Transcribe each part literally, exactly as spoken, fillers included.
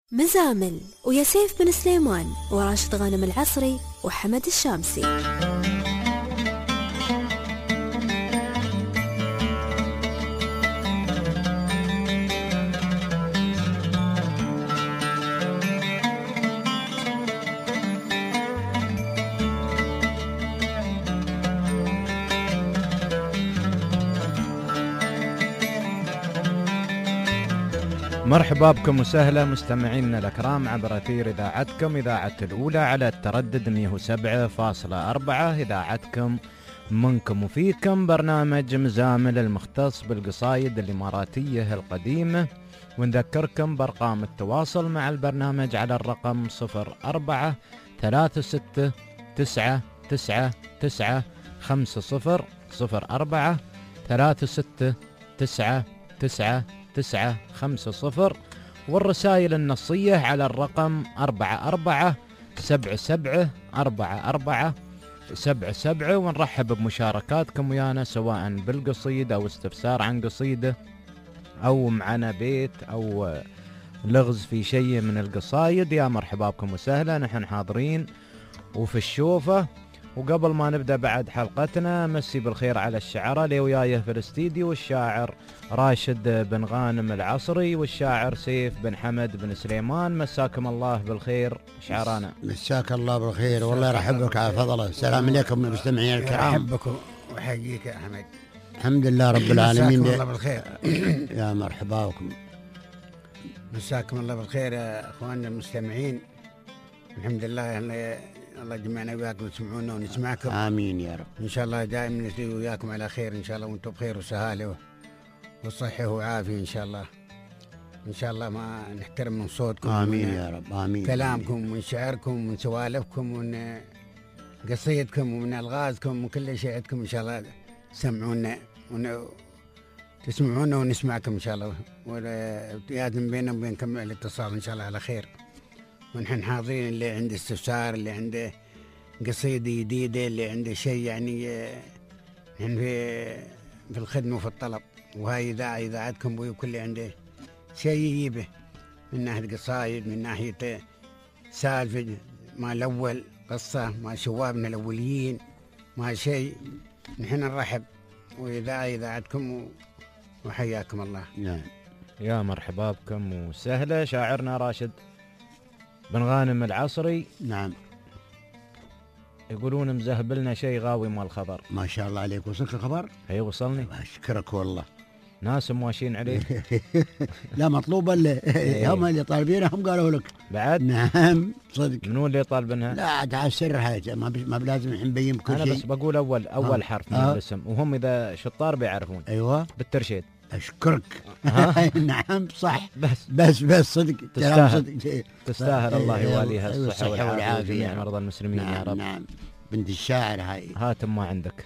مزامل ويا سيف بن سليمان وراشد غانم العصري وحمد الشامسي. مرحبا بكم وسهلا مستمعينا الأكرام عبر أثير إذاعتكم إذاعة الأولى على التردد مئة وسبعة فاصلة أربعة، إذاعتكم منكم وفيكم، برنامج مزامل المختص بالقصايد الإماراتية القديمة. ونذكركم بأرقام التواصل مع البرنامج على الرقم صفر أربعة ثلاثة ستة تسعة تسعة تسعة خمسة صفر صفر أربعة ثلاثة ستة تسعة تسعة تسعة خمسة صفر، والرسائل النصية على الرقم أربعة أربعة سبعة سبعة أربعة أربعة سبعة سبعة. ونرحب بمشاركاتكم ويانا سواء بالقصيدة أو استفسار عن قصيدة أو معنا بيت أو لغز في شيء من القصايد. يا مرحبا بكم وسهلا، نحن حاضرين وفي الشوفة. وقبل ما نبدأ بعد حلقتنا مسي بالخير على الشعراء اللي ويايه في الاستديو، الشاعر راشد بن غانم العصري والشاعر سيف بن حمد بن سليمان. مساكم الله بالخير شعرانا. مساك الله بالخير والله يرحبك على فضله. السلام عليكم المستمعين الكرام. يرحبكم ويحييك يا أحمد. الحمد لله رب العالمين. مساكم الله بالخير. يا مرحبا بكم. مساكم الله بالخير يا اخواننا المستمعين. الحمد لله الله جمعنا وياكم وتسمعونا ونسمعكم. آمين يا رب. إن شاء الله دائما نسلي وياكم على خير إن شاء الله، وأنتم بخير وسهالة وصحة وعافية إن شاء الله. إن شاء الله ما نحترم من صوتكم. آمين يا رب. آمين. كلامكم ومن شعركم ومن سوالفكم ومن قصيدكم ومن ألغازكم ومن كل شيء عندكم إن شاء الله تسمعونا ون... تسمعونا ونسمعكم إن شاء الله، ولازم بيننا وبينكم الاتصال إن شاء الله على خير. ونحن حاضرين، اللي عنده استفسار، اللي عنده قصيدة جديدة، اللي عنده شيء يعني نحن في في الخدمة وفي الطلب. وهاي إذاعة إذاعتكم وكل عنده شيء يجيبه من ناحية قصايد، من ناحية سالفة ما الأول قصة ما شوابنا الأوليين ما شيء، نحن نرحب وإذاعة إذاعتكم وحياكم الله. نعم. يا مرحبا بكم وسهلا شاعرنا راشد بن غانم العصري. نعم. يقولون مزهبلنا شيء غاوي مال الخبر. ما شاء الله عليك. وصلك الخبر؟ اي وصلني. أشكرك والله. ناس مواشين عليه. لا مطلوبة اللي هم اللي طالبينها هم قالوا لك بعد. نعم صدق. منو اللي طالبنها؟ لا تعال سرها، ما بي... ما بلازم نبين بكل شيء. انا بس بقول اول اول آه. حرف من آه. الاسم، وهم اذا شطار بيعرفون. ايوه بالترشيد. اشكرك. نعم صح. بس بس بس صدق. تستاهل. صدق. تستاهل. الله يواليها أيوة الصحة والعافية جميع مرضى المسلمين. نعم يا رب. نعم. بنت الشاعر هاي. هاتم ما عندك.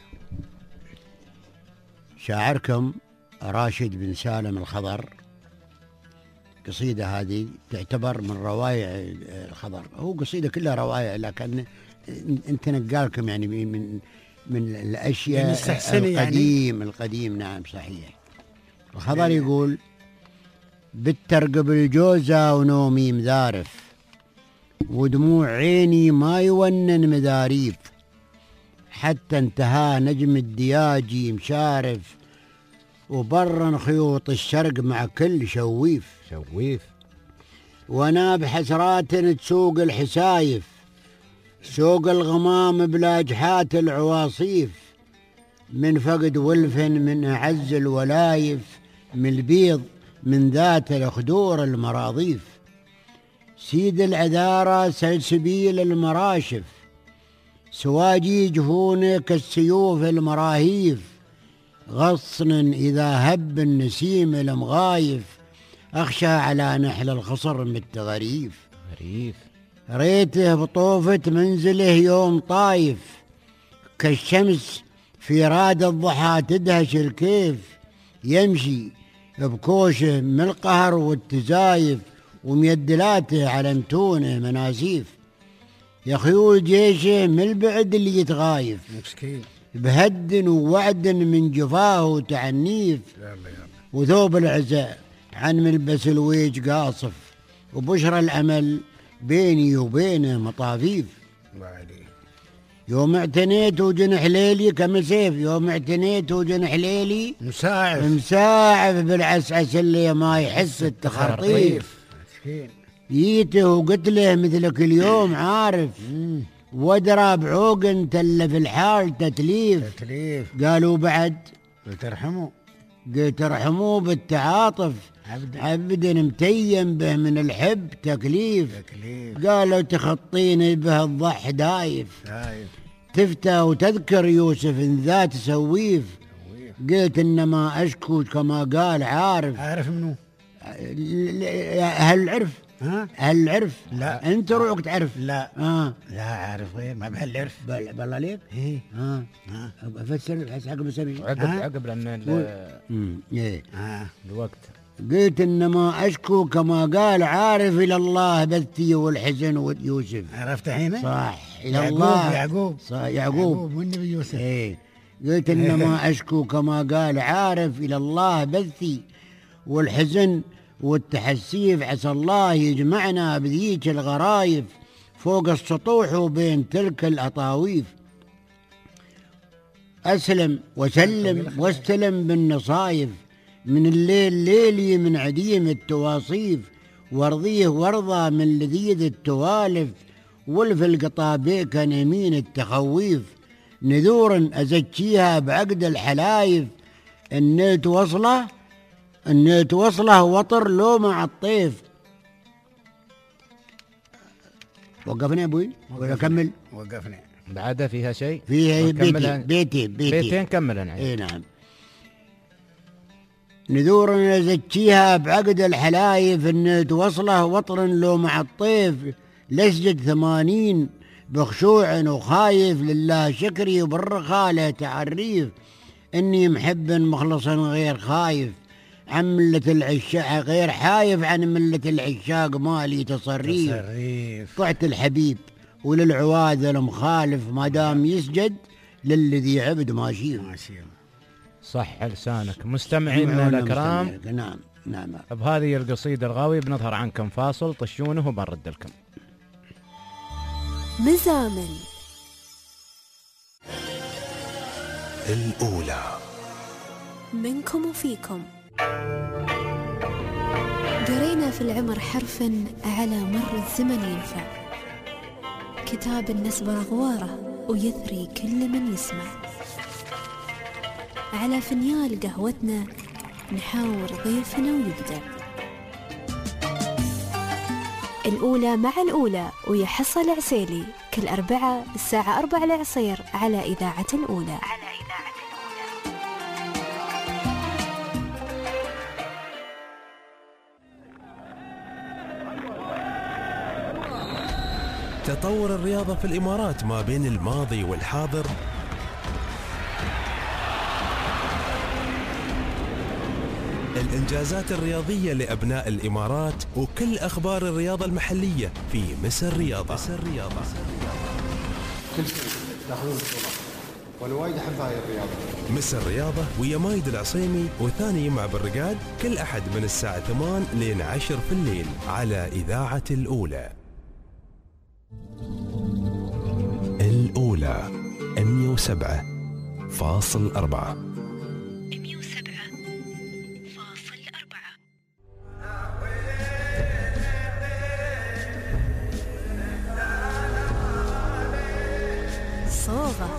شاعركم راشد بن سالم الخضر. قصيدة هذه تعتبر من روايع الخضر. هو قصيدة كلها روايع، لكن انت نقالكم يعني من من الاشياء القديم يعني. القديم. نعم صحيح. الخضر يقول: بالترقب الجوزة ونومي مذارف، ودموع عيني ما يونن مذاريف، حتى انتهى نجم الدياجي مشارف، وبرن خيوط الشرق مع كل شويف شويف. وانا بحسرات تسوق الحسايف، سوق الغمام بلاجحات العواصيف، من فقد ولف من أعز الولايف، من البيض من ذات الخدور المراضيف، سيد العذارى سلسبيل المراشف، سواجي جفون كالسيوف المراهيف، غصن إذا هب النسيم المغايف، أخشى على نحل الخصر متغريف، غريف. ريته بطوفة منزله يوم طايف، كالشمس في راد الضحى تدهش الكيف، يمشي بكوشه من القهر والتزايف، وميدلاته على متونه منازيف، يا خيول جيشه من البعد اللي يتغايف، مسكين بهد ووعد من جفاه وتعنيف، وثوب العزاء عن ملبس الويج قاصف، وبشرى الأمل بيني وبينه مطافيف. يوم اعتنيت وجنح ليلي كمسيف، يوم اعتنيت وجنح ليلي مساعف مساعف بالعسعس اللي ما يحس التخرطيف. جيته وقلت له مثلك اليوم عارف، وادرى بعوق تلف الحال تتليف. تتليف قالوا بعد ترحموا، قلت ارحموه بالتعاطف، عبد عبد متيم به من الحب تكليف. تكليف قالوا تخطيني به الضح دايف، دايف تفتى وتذكر يوسف ذات سويف. قلت انما اشكو كما قال عارف. عارف منو؟ هل عرف؟ ها؟ هل عرف؟ لا انت روحك تعرف. لا اه لا عارف غير ما بهالعرف. بل- بالله عليك. ايه اه ها افسر بحس عقب اسمي. عقب ها؟ عقب لان ال- امم ايه ها الوقت. قلت انما اشكو كما قال عارف الى الله بثي والحزن ويوسف. عرفت الحين؟ صح الى يعقوب الله. يعقوب صح يعقوب. والنبي يوسف. ايه قلت انما اشكو كما قال عارف الى الله بثي والحزن والتحسيف، عسى الله يجمعنا بذيك الغرايف فوق السطوح وبين تلك الاطاويف. اسلم وسلم واستلم بالنصايف، من الليل ليلي من عديم التواصيف، وارضيه وارضى من لذيذ التوالف، ولف القطابيك نمين التخويف، نذور ازكيها بعقد الحلايف، النيت وصله النيت وصله وطر لو مع الطيف. وقفنا يا ابوي ولا كمل؟ وقفنا. بعد فيها شيء فيها بيتي ونكملها؟ بيتي بيتي بيتين كملها نعيد. اي نعم. نذور نزكيها بعقد الحلايف، النيت وصله وطر لو مع الطيف، لسجد ثمانين بخشوع وخايف، لله شكري وبالرخالة تعريف، اني محب مخلصا غير خايف، عن ملة العشاق غير حايف، عن ملة العشاق مالي تصريف. تصريف طعت الحبيب وللعواذ المخالف، ما دام يسجد للذي عبد ماشي. ماشي. صح لسانك. مستمعينا الأكرام، نعم نعم. بهذه القصيدة الغاوية بنظهر عنكم فاصل، طشونه وبنرد لكم. مزامل الأولى منكم وفيكم. قرينا في العمر حرفا على مر الزمن ينفع، كتاب النسب رغواره ويثري كل من يسمع، على فنيال قهوتنا نحاور ضيفنا ويبدع. الأولى مع الأولى ويا حصة العسيلي، كل أربعة الساعة أربع العصير على إذاعة الأولى. تطور الرياضة في الإمارات ما بين الماضي والحاضر الإنجازات الرياضية لأبناء الإمارات وكل أخبار الرياضة المحلية في مس الرياضة. مس الرياضة كل سنة تاخذون بطولة وانا وايد احب هاي الرياضة. مس الرياضة ويا مايد العصيمي وثاني مع بالرقاد كل أحد من الساعة ثمان لين عشر في الليل على إذاعة الأولى. الأولى مية وسبعة فاصل أربعة. مية وسبعة فاصل أربعة. صوغة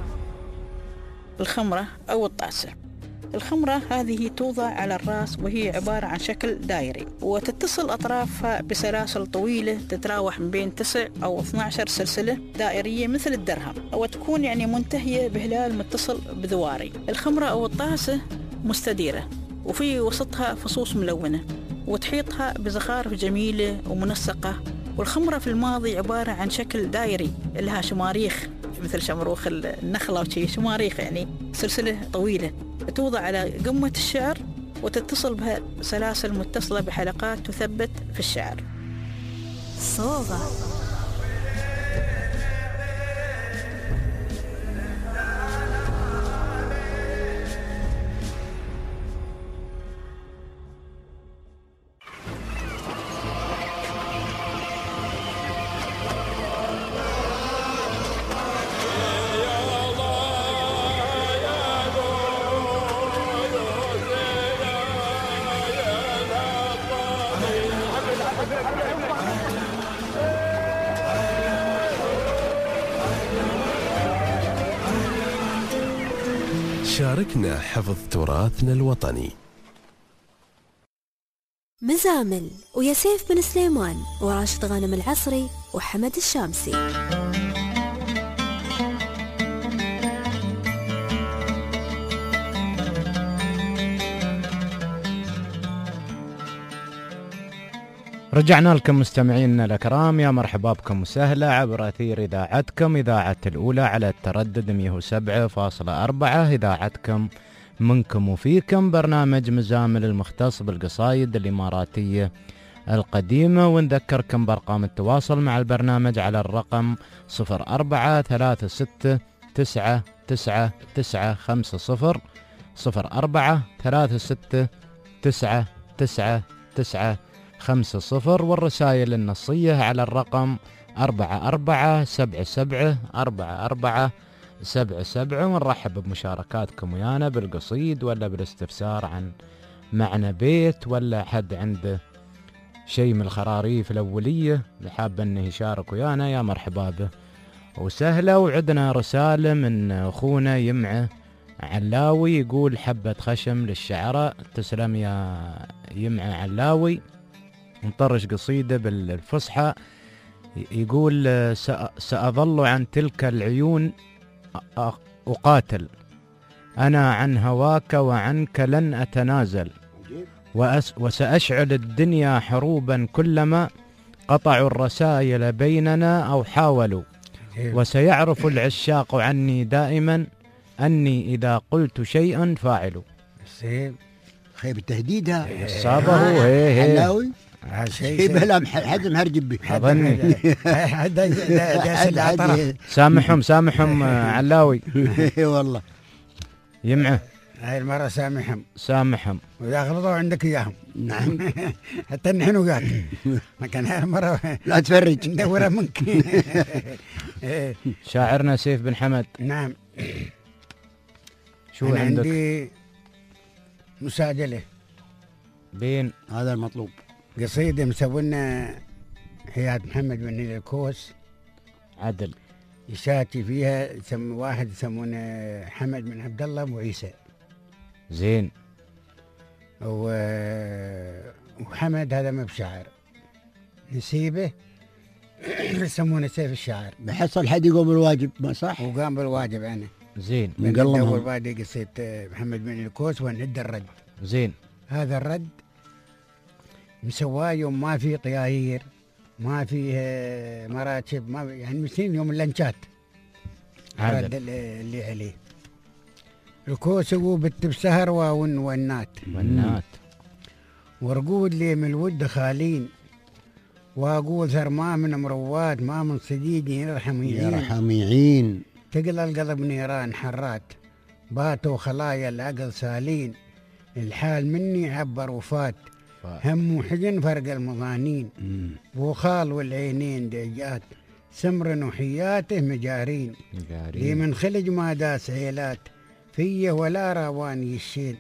الخمرة أو الطاسة. الخمرة هذه توضع على الرأس وهي عبارة عن شكل دائري، وتتصل أطرافها بسلاسل طويلة تتراوح من بين تسع أو اثنتي عشرة سلسلة دائرية مثل الدرهم، وتكون يعني منتهية بهلال متصل بذواري. الخمرة أو الطاسة مستديرة وفي وسطها فصوص ملونة وتحيطها بزخارف جميلة ومنسقة. والخمرة في الماضي عبارة عن شكل دائري لها شماريخ مثل شمروخ النخلة وشي، شماريخ يعني سلسلة طويلة توضع على قمة الشعر وتتصل بها سلاسل متصلة بحلقات تثبت في الشعر. صوغة شاركنا حفظ تراثنا الوطني. مزامل ويا سيف بن سليمان وراشد غانم العصري وحمد الشامسي. رجعنا لكم مستمعينا الأكرام، يا مرحبا بكم وسهلا عبر أثير إذاعتكم إذاعة الأولى على التردد مئة وسبعة فاصلة أربعة، إذاعتكم منكم وفيكم، برنامج مزامل المختص بالقصايد الإماراتية القديمة. ونذكركم بأرقام التواصل مع البرنامج على الرقم صفر أربعة ثلاثة ستة تسعة تسعة تسعة خمسة صفر صفر أربعة ثلاثة ستة تسعة تسعة تسعة خمسة صفر، والرسائل النصية على الرقم أربعة أربعة سبعة سبعة أربعة أربعة سبعة سبعة. ونرحب بمشاركاتكم ويانا بالقصيد ولا بالاستفسار عن معنى بيت، ولا حد عنده شيء من الخراريف الأولية لحاب أنه يشارك ويانا، يا مرحبا به وسهلا. وعدنا رسالة من أخونا يمعة علاوي يقول حبة خشم للشعراء. تسلم يا يمعة علاوي. نطرش قصيدة بالفصحى يقول سأظل عن تلك العيون أقاتل، أنا عن هواك وعنك لن أتنازل، وسأشعل الدنيا حروبا كلما قطعوا الرسائل بيننا أو حاولوا، وسيعرف العشاق عني دائما أني إذا قلت شيئا فاعل. خيب التهديد ها الصابة هو هي هي علاوي شيء بلا حد مهرجب به أظني سامحهم سامحهم علاوي والله يمعه هاي المرة سامحهم سامحهم وإذا غلطوا عندك إياهم. نعم حتى نحن وياك لكن هاي المرة لا تفرج ندورها منك. شاعرنا سيف بن حمد. نعم شو عندك؟ عندي مساجلة بين هذا المطلوب، قصيدة مسوينا حياة محمد بن الكوس عدل يشاتي فيها سم واحد يسمونه حمد بن عبد الله ابو عيسى. زين. و... وحمد هذا ما بشاعر، نسيبه يسمونه سيف الشاعر. بحصل حد يقوم بالواجب ما صح؟ وقام بالواجب انا. زين. ندور بعد قصيدة محمد بن الكوس ونعد الرد. زين. هذا الرد مسواه يوم ما في طياير، ما فيه مراتب، ما يعني مسين يوم اللنشات. الرد اللي عليه الكوس هو بت بسهر ون ونات ونات ورقود لي من الود خالين، واقول ثر ما من مروات ما من صديق يرحم يعين يرحم يعين، تقل القلب نيران حرات باتوا خلايا العقل سالين، الحال مني عبر وفات هم وحزن فرق المظانين، وخال والعينين دجات سمر وحياته مجارين، لي من خلج ما داس عيلات فيه ولا راواني الشيل،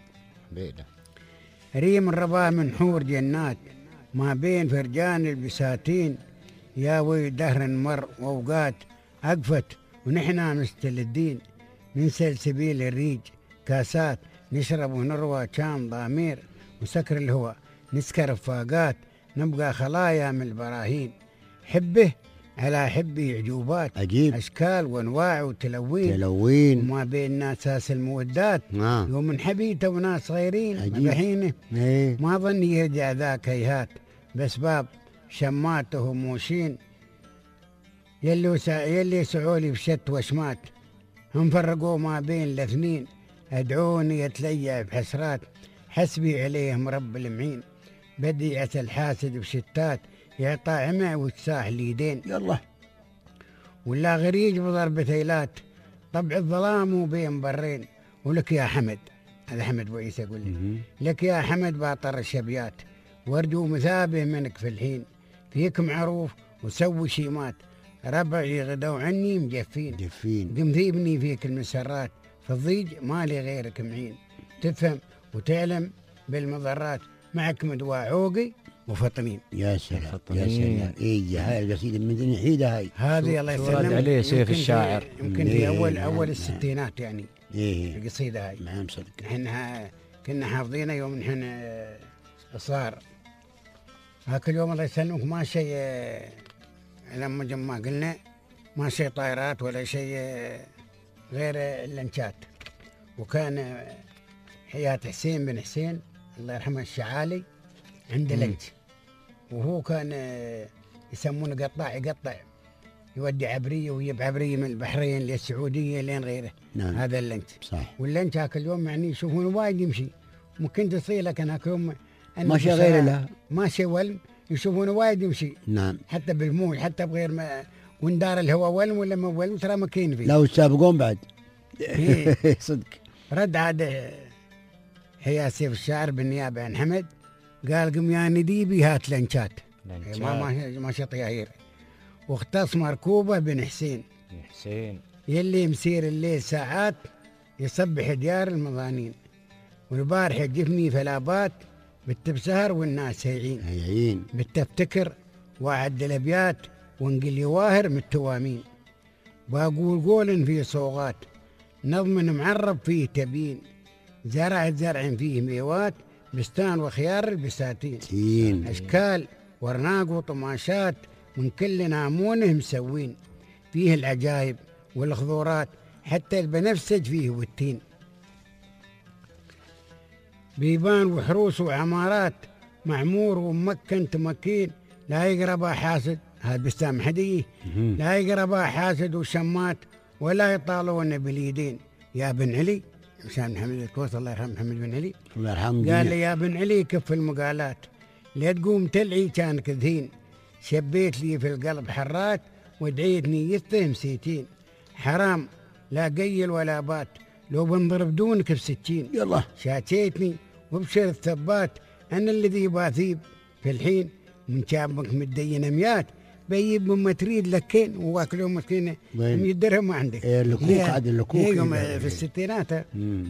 ريم الربا من حور جنات ما بين فرجان البساتين، يا وي دهر مر واوقات اقفت ونحنا مستلدين، من سلسبيل الريج كاسات نشرب ونروى كان ضامير، وسكر الهوى نسكر رفاقات نبقى خلايا من البراهين، حبه على حبي عجوبات عجيب أشكال وانواع وتلوين تلوين، وما بين أساس المودات آه. يوم من حبيته وناس صغيرين مبحينه ايه. ما ظن يرجع ذاك هيهات بس باب شماته موشين، يلي, سا... يلي سعولي بشت وشمات هم فرقوا ما بين الاثنين، أدعوني يتليع بحسرات حسبي عليهم رب المعين، بديعة الحاسد بشتات يعطى عمى وتساح اليدين، يلا ولا غريج بضرب ثيلات طبع الظلام وبين برين، ولك يا حمد هذا حمد ابو عيسى يقول لي لك يا حمد باطر الشبيات وارجو مثابه منك في الحين، فيك معروف وسوي شيمات ربعي غدوا عني مجفين جفين، قم ذيبني فيك المسرات في الضيج مالي غيرك معين، تفهم وتعلم بالمضرات معك مدواء عوقي وفطنين. يا سلام يا سلام. اي هاي القصيده من ذي حيده هاي هذه الله يسلمك عليه سيف الشاعر يمكن في اول اول الستينات يعني إيه القصيدة هاي. نعم صدق. نحن كنا حافظينها يوم نحن صار هاك اليوم الله يسلمك ما شيء لما جمع قلنا ما شيء طائرات ولا شيء غير اللنشات. وكان حياة حسين بن حسين الله يرحمه الشعالي عنده لنش، وهو كان يسمونه قطاع، يقطع يودي عبرية ويجيب عبرية من البحرين للسعودية لين غيره. نعم. هذا اللنش صح. واللنش هاك اليوم يعني يشوفونه وايد يمشي، ممكن تصير لكن هاك يوم ماشي غير له، ماشي ولم يشوفونه وايد يمشي. نعم. حتى بالموج حتى بغير ما وندار الهواء ولم ولا ما ولم ترى مكين فيه. لو تسابقون بعد. صدق. رد عاد حيا سيف الشاعر بالنيابة عن حمد قال قم يا نديبي هات لنشات ما ما ما شطياهير، واختص مركوبة بن حسين حسين يلي مسير الليل ساعات يصبح ديار المظانين، والبارح يجفني فلابات بالتبسهر والناس هيعين هيعين بالتفتكر وأعد الأبيات وانقل يواهر من التوامين، باقول قول في صوغات نظم معرب فيه تبين، زرع زرع فيه ميوات بستان وخيار البساتين، تين أشكال ورناق وطماشات من كل نامونه مسوين، فيه العجائب والخضورات حتى البنفسج فيه والتين، بيبان وحروس وعمارات معمور وممكن تمكين، لا يقربها حاسد هذا بستان محديه، لا يقربها حاسد وشمات ولا يطالون باليدين. يا بن علي مشان محمد الكوثر الله يرحم محمد بن علي الله يرحمه قال لي يا بن علي كف المقالات لا تقوم تلعي كان كذهين، شبيت لي في القلب حرات ودعيتني يتهم سيتين، حرام لا قيل ولا بات لو بنضرب دونك بسكين، يلا شاتيتني وبشر الثبات أنا الذي باثيب في الحين، من شابك متدين ميات بيب ما تريد لكين واكلوا مسكينه مية درهم ما عندك. إيه اللكوك عاد اللكوك يوم في الستينات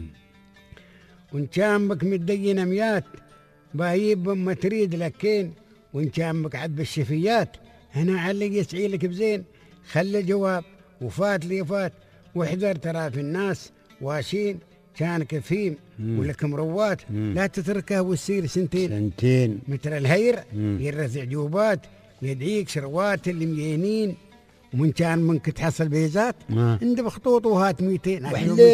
وان شامك متدين ميات بايب ما تريد لكين، وان شامك عد بالشفيات هنا علق يسعي لك بزين، خلي جواب وفات لي فات واحذر ترى في الناس واشين كان كفيم ولك مروات لا تتركه وتصير سنتين سنتين مثل الهير يرث عجوبات يدعيك شروات اللي مينين، ومن كان منك تحصل بيزات عند بخطوط وهات ميتين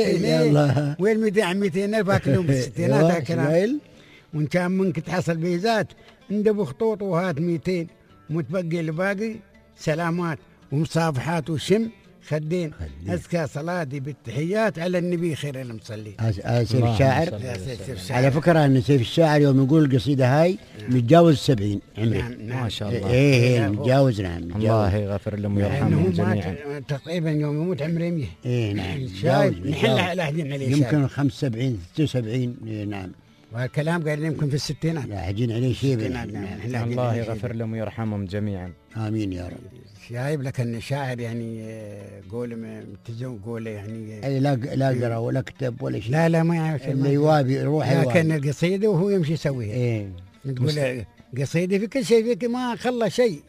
يلا وين ميتين ميتين ألف أكلهم بالستينات هكذا، وإن كان منك تحصل بيزات عند بخطوط وهات ميتين، ومتبقي الباقي سلامات ومصافحات وشم خدين، أزكى صلاتي بالتحيات على النبي خير المصلين. سيف الشاعر على فكرة أن سيف الشاعر يوم يقول القصيدة هاي متجاوز سبعين عمره. نعم نعم ما شاء الله. إيه متجاوز نعم متجاوز. الله يغفر لهم ويرحمهم جميعا. تقريبا يوم يموت عمره مية. إيه نعم شايب نحل لاحقين عليه يمكن خمسة وسبعين ستة وسبعين. إيه نعم. والكلام قال يمكن في الستينات لاحقين عليه شيء. الله يغفر لهم ويرحمهم جميعا. آمين يا رب. شايب لكن شاعر يعني قول متزوج قوله يعني أي لا لا قرأ ولا كتب ولا شيء. لا لا ما يعرف اللي يوابي يروح يوابي. لكن القصيدة وهو يمشي يسويها. إيه. تقول قصيدة في كل شيء فيك ما خلى شيء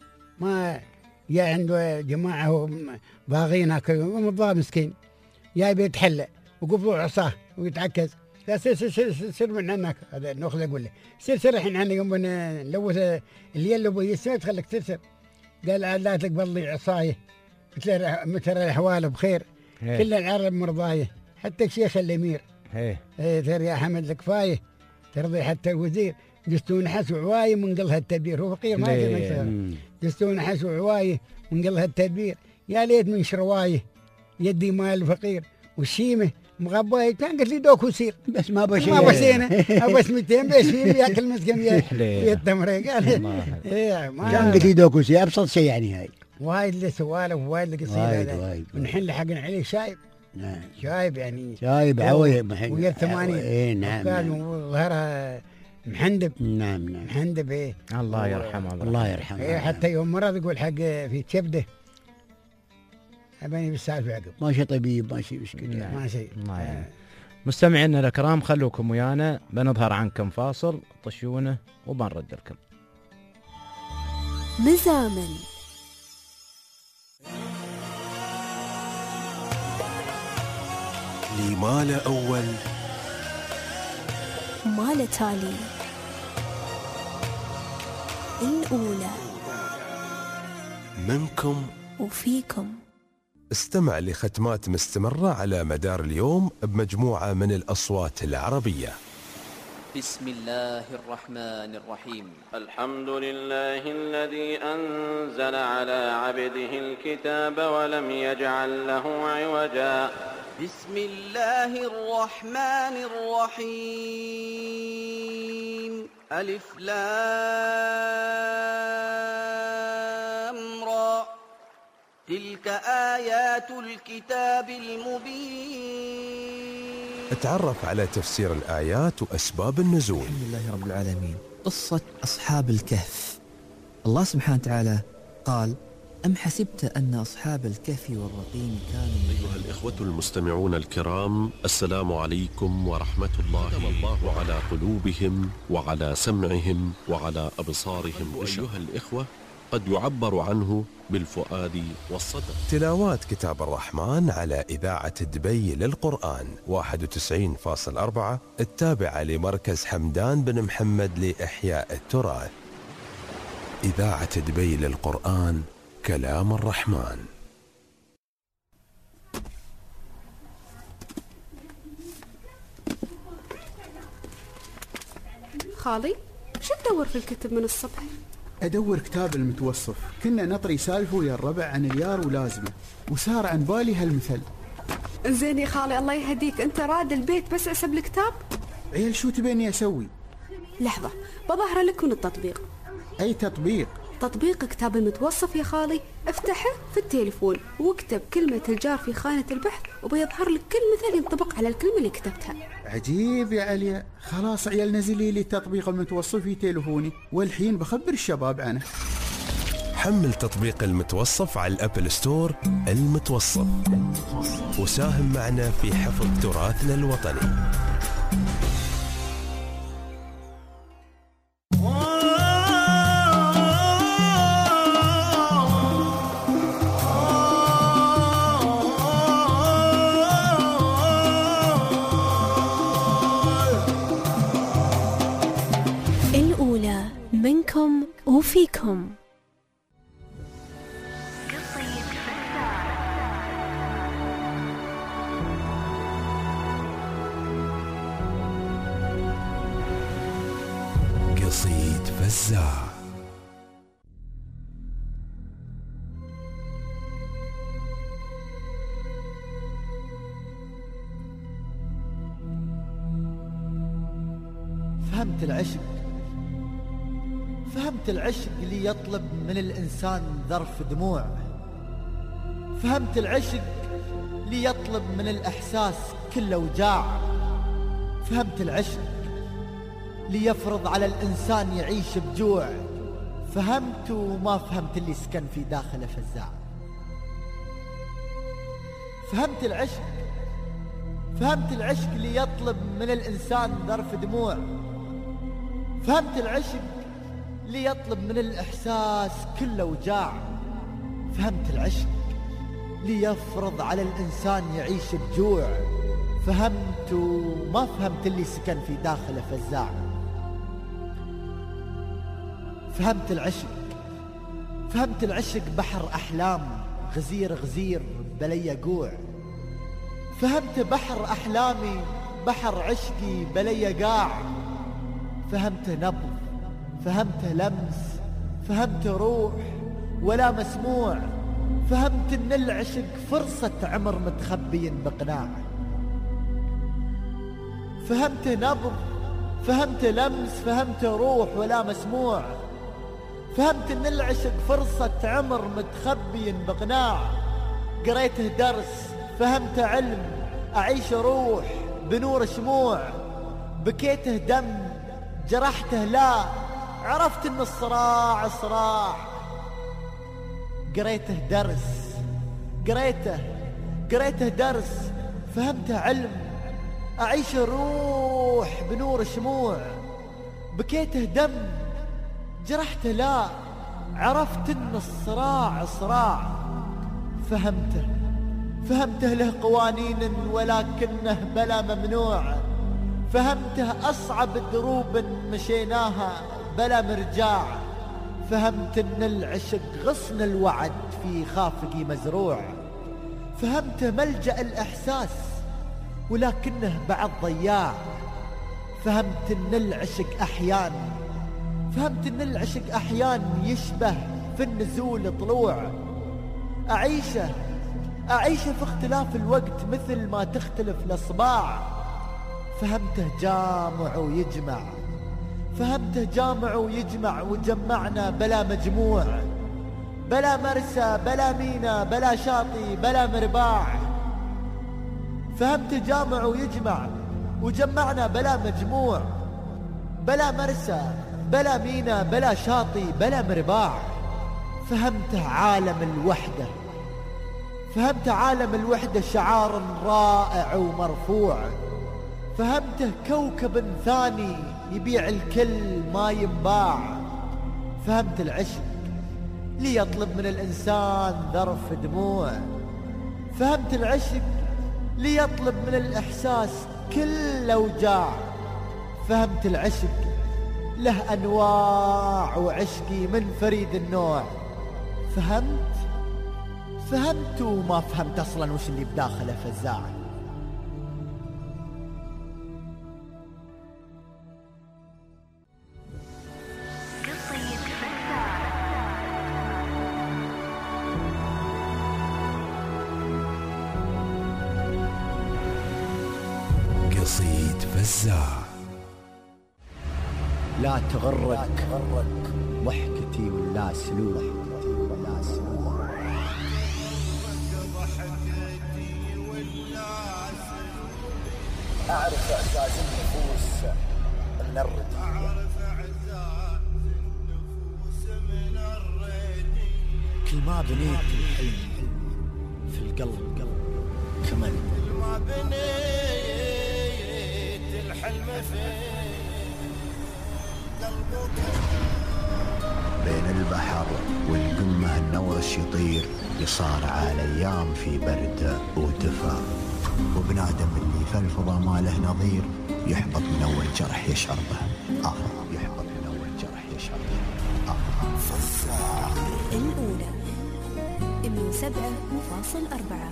ما يا عنده جماعة باغين هكذا مضى مسكين يا بيتحلى وقفوا عصاه ويتعكز سر سر سر سر من هناك هذا ناخذ اقول له سر سر الحين احنا يوم نلوث اللي يلو يسمع تخليك تسر قال لا تقبل لي عصايه مثل مثل الاحوال بخير كل العرب مرضايه حتى الشيخ الامير ايه ترى يا حمد الكفايه ترضي حتى الوزير جستون حس وعوايه من قلها التدبير هو فقير ما يجي جستون حس وعوايه من قلها التدبير يا ليت من شروايه يدي مال فقير والشيمه مغبايه كان قلت لي دوك وسير بس ما بشي ما بسينا بس مئتين بس في ياكل مسكين يا التمر قال ايه ما كان قلت لي دوك وسير ابسط شيء يعني هاي وايد اللي سوالف وايد اللي قصيده ونحن لحقنا عليه شايب نعم شايب يعني شايب عوي ويا الثمانين ايه نعم كان ظهرها محندب نعم نعم محندب ايه الله يرحمه الله يرحمه ايه حتى يوم مرض يقول حق في كبده أباني بالسالفة عقب ماشي طبيب ماشي مشكلة نعم. ماشي آه. مستمعينا الأكرام خلوكم ويانا بنظهر عنكم فاصل طشونه وبنرد لكم مزامن اللي ما له أول ما له تالي، الأولى منكم وفيكم. استمع لختمات مستمرة على مدار اليوم بمجموعة من الأصوات العربية. بسم الله الرحمن الرحيم. الحمد لله الذي أنزل على عبده الكتاب ولم يجعل له عوجا. بسم الله الرحمن الرحيم. ألف لام را. تلك آيات الكتاب المبين. اتعرف على تفسير الآيات وأسباب النزول. الحمد لله رب العالمين. قصة أصحاب الكهف. الله سبحانه وتعالى قال: أم حسبت أن أصحاب الكهف والرقيم كانوا. أيها الإخوة المستمعون الكرام، السلام عليكم ورحمة الله وعلى قلوبهم وعلى سمعهم وعلى أبصارهم. أيها الإخوة، قد يعبر عنه بالفؤاد والصدر. تلاوات كتاب الرحمن على إذاعة دبي للقرآن واحد وتسعين فاصلة أربعة التابعة لمركز حمدان بن محمد لإحياء التراث. إذاعة دبي للقرآن، كلام الرحمن. خالي، شو تدور في الكتب من الصبح؟ أدور كتاب المتوصف. كنا نطري سالفه ويا الربع عن اليار ولازمه، وصار عن بالي هالمثل. زين يا خالي، الله يهديك، أنت راد البيت بس أسب الكتاب؟ عيال شو تبيني أسوي؟ لحظة، بظهر لك من التطبيق. أي تطبيق؟ تطبيق كتاب المتوصف يا خالي. افتحه في التليفون واكتب كلمة الجار في خانة البحث وبيظهر لك كل مثل ينطبق على الكلمة اللي كتبتها. عجيب يا عليا. خلاص عيال نزلي لي تطبيق المتوصف في تليفوني، والحين بخبر الشباب عنه. حمل تطبيق المتوصف على الأبل ستور. المتوصف، وساهم معنا في حفظ تراثنا الوطني. الأولى منكم وفيكم. قصيد فزاع. فهمت العشق، فهمت العشق اللي يطلب من الإنسان ذرف دموع. فهمت العشق اللي يطلب من الإحساس كله وجاع. فهمت العشق اللي يفرض على الإنسان يعيش بجوع. فهمت وما فهمت اللي سكن في داخله فزاع. فهمت العشق، فهمت العشق اللي يطلب من الإنسان ذرف دموع. فهمت العشق اللي يطلب من الإحساس كله وجاع. فهمت العشق اللي يفرض على الإنسان يعيش بجوع. فهمت وما فهمت اللي سكن في داخله فزاع. فهمت العشق، فهمت العشق بحر أحلام غزير غزير بلي يقوع. فهمت بحر أحلامي بحر عشقي بلي قاع. فهمت نبض، فهمت لمس، فهمت روح ولا مسموع. فهمت ان العشق فرصة عمر متخبي بقناع. فهمت نبض، فهمت لمس، فهمت روح ولا مسموع. فهمت ان العشق فرصة عمر متخبي بقناع. قريته درس، فهمت علم، أعيش روح بنور شموع. بكيته دم، جرحته لا، عرفت ان الصراع صراع. قريته درس، قريته قريته درس، فهمت علم، أعيش روح بنور شموع. بكيته دم، جرحته لا، عرفت ان الصراع صراع. فهمته فهمته له قوانين ولكنه بلا ممنوع، فهمته أصعب دروب مشيناها بلا مرجاع، فهمت ان العشق غصن الوعد في خافقي مزروع، فهمته ملجأ الإحساس ولكنه بعد ضياع، فهمت ان العشق أحيان فهمت ان العشق أحيان يشبه في النزول طلوع، أعيشه أعيشه في اختلاف الوقت مثل ما تختلف الأصباع، فهمته جامع ويجمع فهمته جامع ويجمع وجمعنا بلا مجموع، بلا مرسى بلا مينا بلا شاطي بلا مرباع، فهمته جامع ويجمع وجمعنا بلا مجموع، بلا مرسى بلا مينا بلا شاطي بلا مرباع، فهمته عالم الوحدة فهمت عالم الوحدة شعار رائع ومرفوع، فهمته كوكب ثاني يبيع الكل ما ينباع، فهمت العشق ليطلب من الإنسان ذرف دموع، فهمت العشق ليطلب من الإحساس كل أوجاع، فهمت العشق له أنواع وعشقي من فريد النوع، فهمت فهمت وما فهمت أصلا وش اللي بداخله فزاع. قصيد فزاع. لا تغرك ضحكتي ولا سلوك، أعرف إعزاز النفوس من الردية، كل ما بنيت الحلم في القلب كمل، كل ما بنيت الحلم في قلبك، بين البحر والقمة النورش يطير، يصارع الأيام في برد ودفا، وبنادم اللي في الفضا ما له نظير، يحبط من أول جرح يشعر به آخر، يحبط من أول جرح يشعر به آخر. فزاع الأولى مئة وسبعة فاصل أربعة.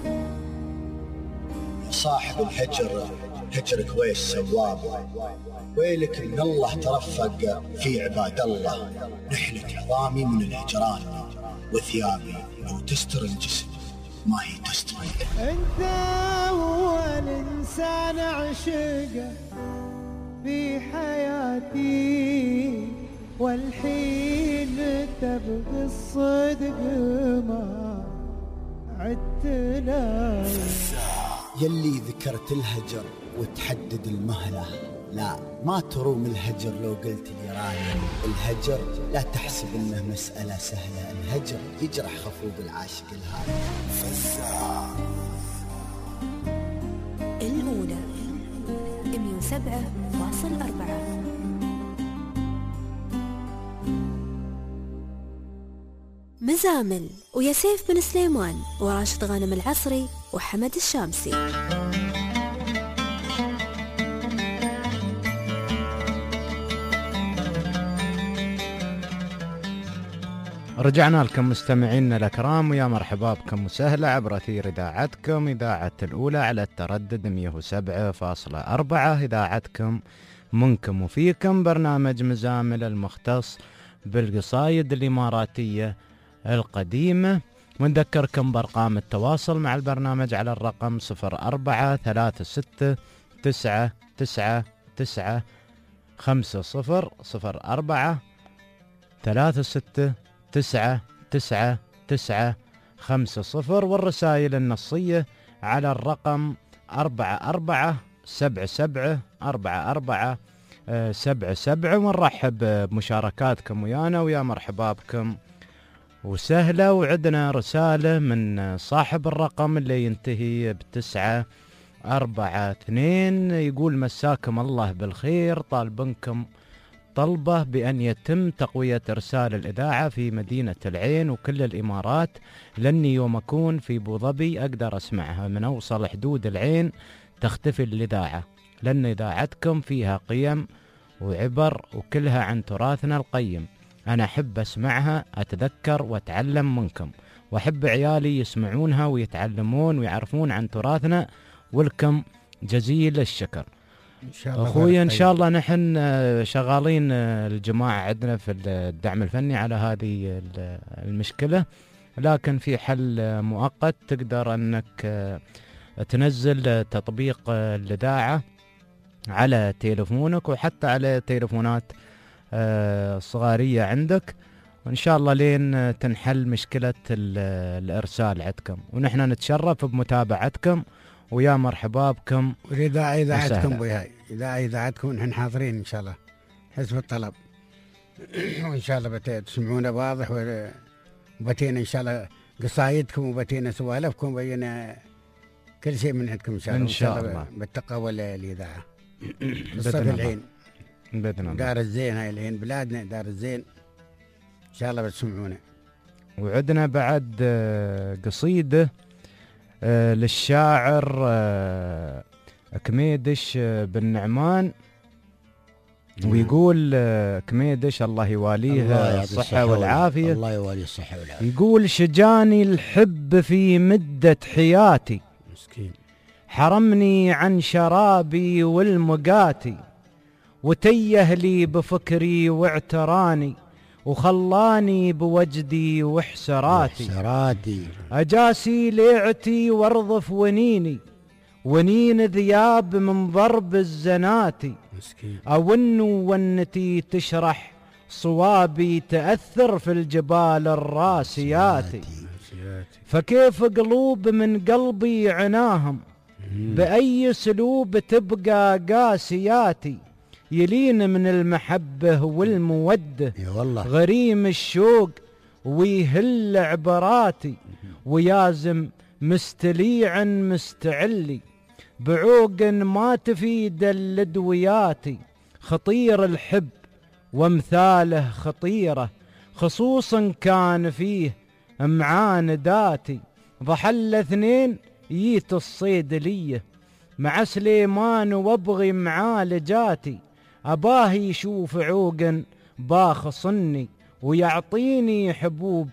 صاحب الهجر هجرك ويش سواب، ويلك من الله ترفق في عباد الله، نحلك عظامي من الهجران، وثيابي لو تستر الجسم ما هي تستر. انت اول انسان عشقه في حياتي، والحين تبغي الصدق ما عدتنا، يلي ذكرت الهجر وتحدد المهله، لا ما تروم الهجر لو قلت لي رايم، الهجر لا تحسب انه مسألة سهلة، الهجر يجرح خفوق العاشق الهادي. فزاع الأولى مئة وسبعة فاصل أربعة. مزامل ويا سيف بن سليمان وراشد غانم العصري وحمد الشامسي. رجعنا لكم مستمعينا الأكرام، ويا مرحبا بكم وسهلا عبر أثير إذاعتكم إذاعة الأولى على التردد مئة وسبعة فاصلة أربعة، إذاعتكم منكم وفيكم، برنامج مزامل المختص بالقصايد الإماراتية القديمة. ونذكركم بأرقام التواصل مع البرنامج على الرقم صفر أربعة ثلاثة ستة تسعة تسعة تسعة خمسة صفر صفر أربعة ثلاثة ستة تسعة تسعة تسعة خمسة صفر، والرسائل النصية على الرقم أربعة أربعة سبعة سبعة أربعة أربعة سبعة سبعة. ونرحب بمشاركاتكم ويانا، ويا مرحبا بكم وسهلا. وعندنا رسالة من صاحب الرقم اللي ينتهي بتسعة أربعة اثنين، يقول مساكم الله بالخير، طالبنكم طلبة بأن يتم تقوية إرسال الإذاعة في مدينة العين وكل الإمارات، لأني يوم أكون في أبو ظبي أقدر أسمعها. من أوصل حدود العين تختفي الإذاعة، لأن إذاعتكم فيها قيم وعبر وكلها عن تراثنا القيم. أنا أحب أسمعها، أتذكر وأتعلم منكم، وأحب عيالي يسمعونها ويتعلمون ويعرفون عن تراثنا، ولكم جزيل الشكر. إن شاء الله أخوي إن شاء الله نحن شغالين الجماعة عندنا في الدعم الفني على هذه المشكلة، لكن في حل مؤقت تقدر أنك تنزل تطبيق الإذاعة على تليفونك وحتى على تليفونات صغارية عندك، وإن شاء الله لين تنحل مشكلة الإرسال عندكم، ونحن نتشرف بمتابعتكم ويا مرحبا بكم. والإذاعة إذاعتكم بهاي إذاعة إذاعتكم نحن حاضرين إن شاء الله حسب الطلب وإن شاء الله بتسمعونا واضح، وبتينا إن شاء الله قصايدكم وبتينا سوالفكم وبينا كل شيء من عندكم إن شاء الله. إن شاء الله بالتقوى والإذاعة بالصف العين بإذن الله. دار الزين هاي العين بلادنا دار الزين إن شاء الله بتسمعونا. وعندنا بعد قصيدة للشاعر كميدش بن نعمان، ويقول كميدش الله يواليه الصحة والعافية، الله يواليه الصحة والعافية، يقول شجاني الحب في مدة حياتي، مسكين حرمني عن شرابي والمقاتي، وتيه لي بفكري واعتراني، وخلاني بوجدي وحسراتي، وحسراتي أجاسي ليعتي وارضف ونيني، ونين ذياب من ضرب الزناتي، أون ونتي تشرح صوابي، تأثر في الجبال الراسياتي، فكيف قلوب من قلبي عناهم، بأي سلوب تبقى قاسياتي، يلين من المحبة والمودة غريم الشوق ويهل عبراتي، ويازم مستليعا مستعلي، بعوق ما تفيد الادوياتي، خطير الحب وامثاله خطيرة، خصوصا كان فيه معانداتي، ضحل اثنين ييت الصيدلية مع سليمان وابغي معالجاتي، أباه يشوف عوقا باخصني، ويعطيني حبوب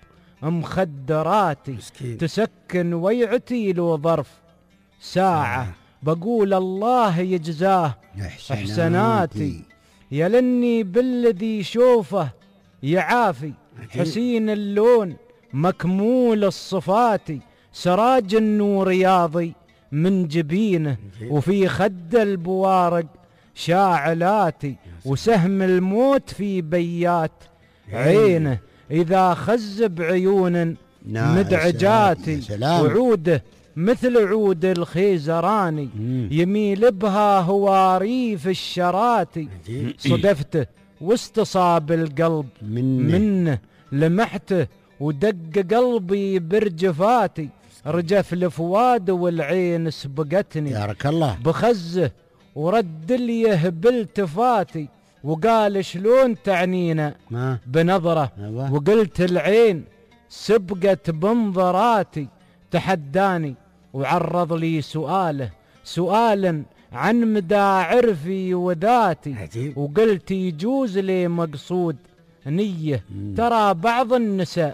مخدراتي، تسكن ويعتي له ظرف ساعة، بقول الله يجزاه إحساناتي، يلني بالذي شوفه يعافي، حسين اللون مكمول الصفات، سراج النور رياضي من جبينه، وفي خد البوارق شاعلاتي، وسهم الموت في بيات عينه، إذا خز بعيون مدعجاتي، وعوده مثل عود الخيزراني، يميل بها هواريف الشراتي، صدفته واستصاب القلب منه، لمحته ودق قلبي برجفاتي، رجف الفؤاد والعين سبقتني، بارك الله بخزه ورد ليه بالتفاتي، وقال شلون تعنينا بنظره، وقلت العين سبقت بنظراتي، تحداني وعرض لي سؤاله، سؤالا عن مدى عرفي وذاتي، وقلت يجوز لي مقصود نية، ترى بعض النساء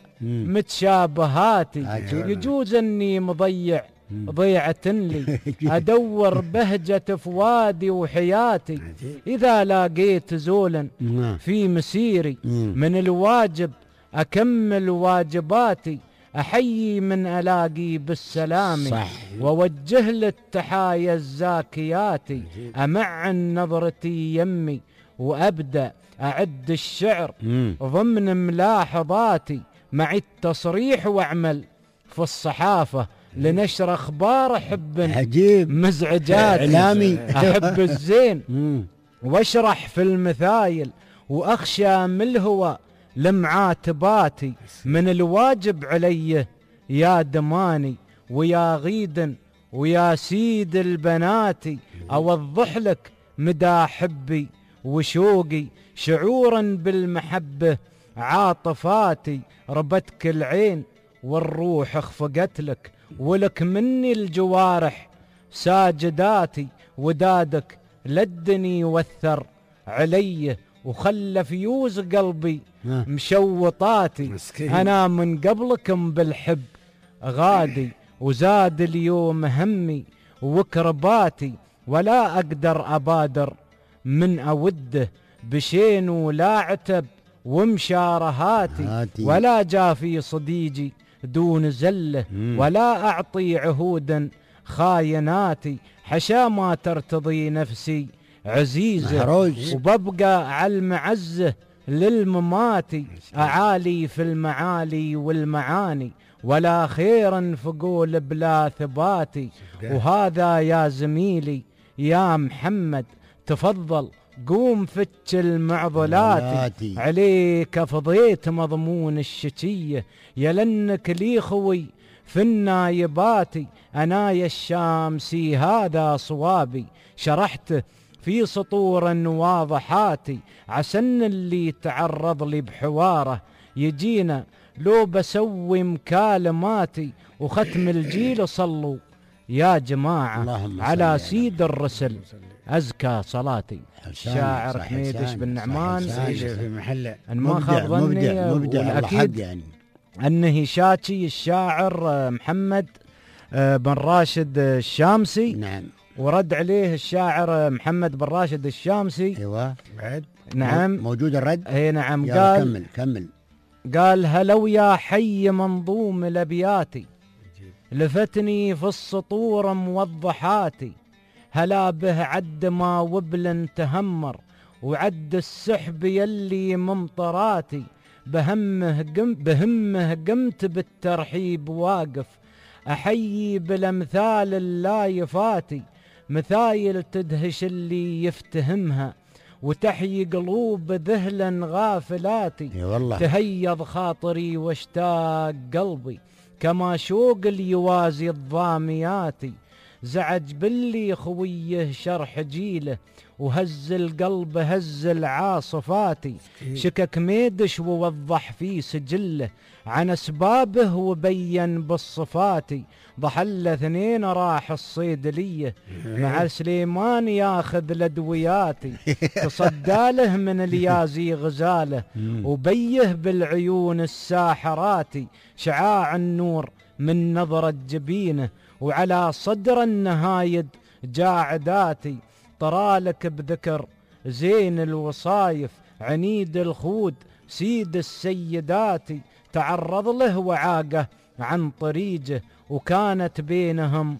متشابهاتي، يجوز اني مضيع ضيعة لي، أدور بهجة فؤادي وحياتي، إذا لاقيت زولا في مسيري، من الواجب أكمل واجباتي، أحيي من ألاقي بالسلام، ووجه للتحايا الزاكياتي، أمع نظرتي يمي وأبدأ أعد الشعر ضمن ملاحظاتي، مع التصريح وأعمل في الصحافة لنشر أخبار حب عجيب مزعجات إعلامي، أحب الزين واشرح في المثايل، وأخشى من الهوى لمعاتباتي، من الواجب علي يا دماني، ويا غيدا ويا سيد البنات، أوضح لك مدى حبي وشوقي شعورا بالمحبة عاطفاتي ربتك العين والروح خفقت لك ولك مني الجوارح ساجداتي ودادك لدني وثر علي وخلى فيوز قلبي مشوطاتي أنا من قبلكم بالحب غادي وزاد اليوم همي وكرباتي ولا أقدر أبادر من أوده بشين ولا عتب ومشارهاتي ولا جافي صديجي دون زله ولا أعطي عهودا خايناتي حشا ما ترتضي نفسي عزيزة محروج. وببقى على المعزة للمماتي أعالي في المعالي والمعاني ولا خيرا فقول بلا ثباتي وهذا يا زميلي يا محمد تفضل قوم فتش المعضلاتي عليك فضيت مضمون الشتية يلنك لي خوي في النايباتي أنا يا الشامسي هذا صوابي شرحته في سطور واضحاتي عسن اللي تعرض لي بحواره يجينا لو بسوي مكالماتي وختم الجيل صلوا يا جماعة على سيد الرسل أزكى صلاتي. الشاعر حميدش بن نعمان في محله ما خاب ظني والأكيد يعني أنه شاكي الشاعر محمد بن راشد الشامسي. نعم. ورد عليه الشاعر محمد بن راشد الشامسي. ايوه بعد نعم موجود الرد. اي نعم. قال كمل كمل. قال هلو يا حي منظوم الابياتي لفتني في السطور موضحاتي هلا به عد ما وبل تهمر وعد السحب يلي ممطراتي بهمه قم بهمه قمت بالترحيب واقف احيي بالامثال اللايفاتي مثايل تدهش اللي يفتهمها وتحيي قلوب ذهلا غافلاتي تهيض خاطري واشتاق قلبي كما شوق اليوازي الضامياتي زعج باللي خويه شرح جيله وهز القلب هز العاصفاتي شكك ميدش ووضح في سجله عن اسبابه وبين بالصفاتي ضحل اثنين راح الصيدليه مع سليمان ياخذ الادوياتي تصدى له من اليازي غزاله وبيه بالعيون الساحراتي شعاع النور من نظرة جبينه وعلى صدر النهايد جاعداتي طرالك بذكر زين الوصايف عنيد الخود سيد السيدات تعرض له وعاقه عن طريقه وكانت بينهم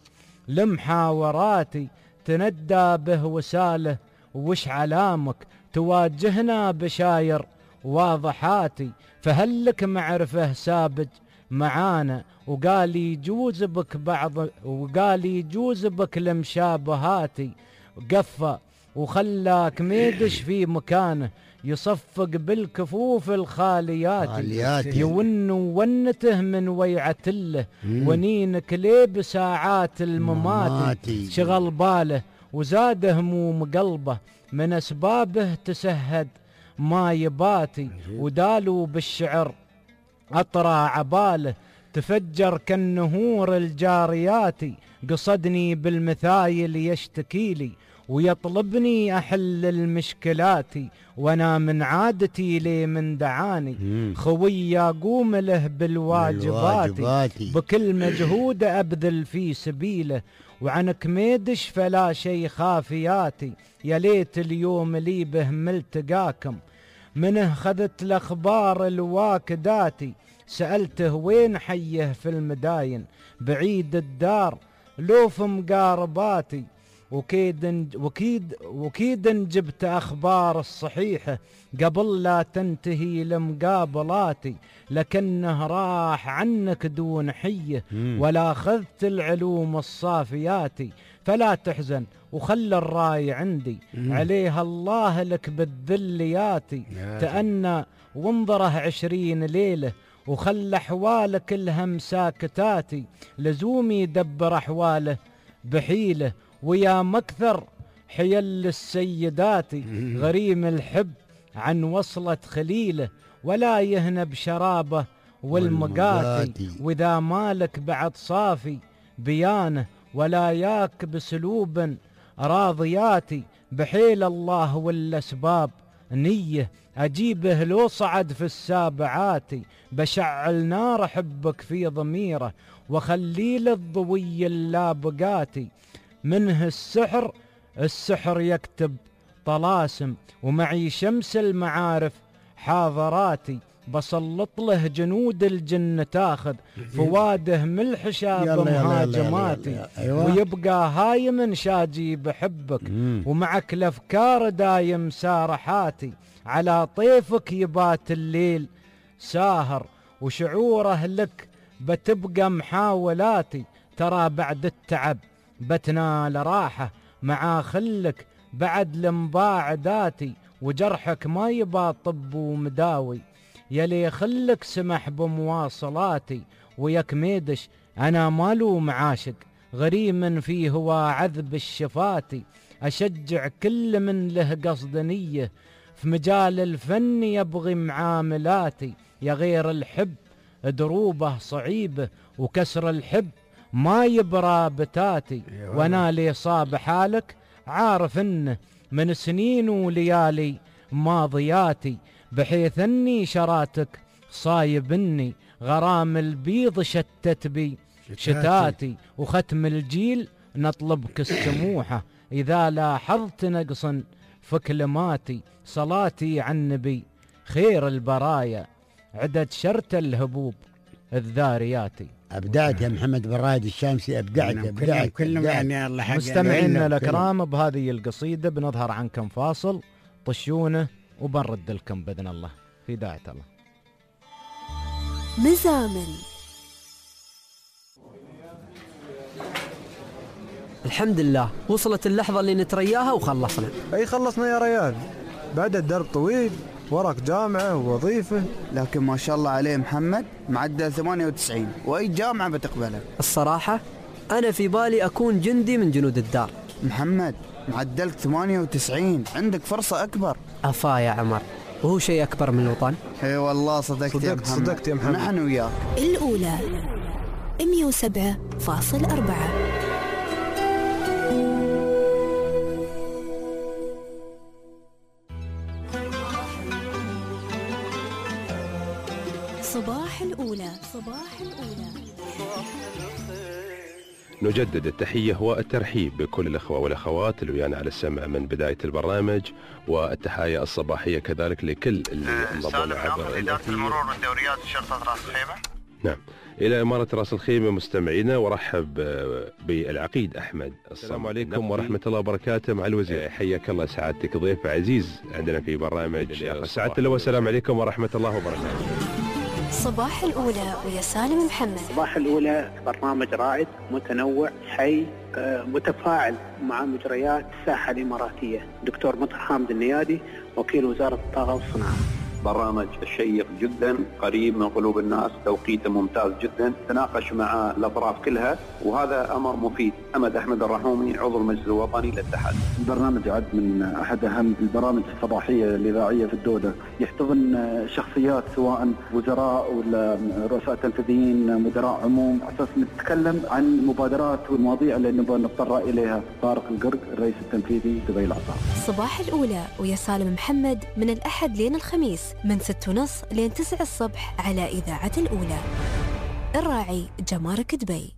لمحاوراتي تندى به وساله وش علامك تواجهنا بشاير واضحاتي فهلك معرفه سابج معانا وقال يجوز بك بعض وقال يجوز بك المشابهاتي قفى وخلاك ميدش في مكانه يصفق بالكفوف الخالياتي يون ونته من ويعتله ونين كليب ساعات المماتي شغل باله وزاد هموم قلبه من أسبابه تسهد ما يباتي ودالوا بالشعر أطرى عباله تفجر كالنهور الجارياتي قصدني بالمثايل يشتكيلي ويطلبني أحل المشكلات وانا من عادتي لي من دعاني خوي قوم له بالواجبات بكل مجهود أبذل في سبيله وعنك ميدش فلا شي خافياتي يا ليت اليوم لي به ملتقاكم منه خذت الأخبار الواكداتي سألته وين حيه في المداين بعيد الدار لو في مقارباتي وكيد وكيد وكيد جبت أخبار الصحيحة قبل لا تنتهي لمقابلاتي لكنه راح عنك دون حيه ولا أخذت العلوم الصافياتي فلا تحزن وخلى الراي عندي عليها الله لك بالذلياتي تأنى وانظره عشرين ليلة وخلى أحواله كلها مساكتاتي لزومي يدبر أحواله بحيله ويا مكثر حيل السيدات غريم الحب عن وصلة خليله، ولا يهنى بشرابه والمقاتي، وإذا مالك بعد صافي بيانه، ولا ياك بسلوب راضياتي، بحيل الله والأسباب نية أجيبه لو صعد في السابعات، بشعل نار حبك في ضميره وخليل الضوي اللابقاتي، منه السحر السحر يكتب طلاسم، ومعي شمس المعارف حاضراتي، بسلط له جنود الجن تاخذ فواده ملح شاب مهاجماتي، ويبقى هاي من شاجي بحبك، ومعك الافكار دايم سارحاتي، على طيفك يبات الليل ساهر، وشعوره لك بتبقى محاولاتي، ترى بعد التعب بتنال راحة مع خلك بعد المباعداتي، وجرحك ما يبا طب ومداوي، يلي خلك سمح بمواصلاتي، ويك ميدش أنا مالو معاشق غريم فيه هو عذب الشفاتي، أشجع كل من له قصد نية في مجال الفن يبغي معاملاتي، يا غير الحب دروبه صعيبه وكسر الحب ما يبرى بتاتي، وانا لي صاب حالك عارف انه من سنين وليالي ماضياتي، بحيث اني شراتك صايب اني غرام البيض شتت بي شتاتي، وختم الجيل نطلبك السموحة إذا لاحظت نقصا في كلماتي، صلاتي عن نبي خير البرايا عدد شرت الهبوب الذارياتي. أبدعت يا محمد بن رائد الشامسي، أبدعت أبدعت كلهم يعني الله حق. مستمعينا الأكرام بهذه القصيدة بنظهر عنكم فاصل طشونه وبنرد لكم بإذن الله في داعة الله. مزامل. الحمد لله وصلت اللحظة اللي نترياها وخلصنا. أي خلصنا يا ريال، بعد الدرب طويل، وراك جامعة ووظيفة. لكن ما شاء الله عليه محمد معدل ثمانية وتسعين، وأي جامعة بتقبلها. الصراحة أنا في بالي أكون جندي من جنود الدار. محمد معدلك ثمانية وتسعين، عندك فرصة أكبر. أفا يا عمر، وهو شيء أكبر من الوطن؟ اي والله صدقت, صدقت يا محمد. صدقت يا محمد. نحن وياك. الأولى مئة وسبعة فاصل أربعة. صباح الأولى. صباح الأولى. نجدد التحية والترحيب بكل الأخوة والأخوات اللي ويانا على السمع من بداية البرنامج، والتحايا الصباحية كذلك لكل اللي انضموا عبر إدارة المرور والدوريات شرطة راس الخيمة. نعم، إلى إمارة راس الخيمة مستمعينا، ورحب بالعقيد أحمد. السلام عليكم ورحمة الله وبركاته. مع الوزير، حياك الله سعادتك، ضيف عزيز عندنا في برنامج ساعة الأولى. والسلام عليكم ورحمة الله وبركاته. صباح الأولى ويا سالم محمد. صباح الأولى برنامج رائد متنوع حي متفاعل مع مجريات الساحة الإماراتية. دكتور مطر حامد النيادي، وكيل وزارة الطاقة والصناعة. برنامج شيق جدا، قريب من قلوب الناس، توقيته ممتاز جدا، تناقش مع الأطراف كلها، وهذا أمر مفيد. أحمد أحمد الرحومي، عضو المجلس الوطني للاتحاد. البرنامج يعد من أحد أهم البرامج الصباحية الإذاعية في الدولة، يحتضن شخصيات سواء وزراء ولا رؤساء تنفيذيين، مدراء عموم، أساس نتكلم عن مبادرات والمواضيع اللي نبغى نتطرق إليها. طارق القرق، الرئيس التنفيذي دبي العطار. صباح الأولى ويا سالم محمد من الأحد لين الخميس من ست ونص لين تسع الصبح على إذاعة الأولى. الراعي جمارك دبي.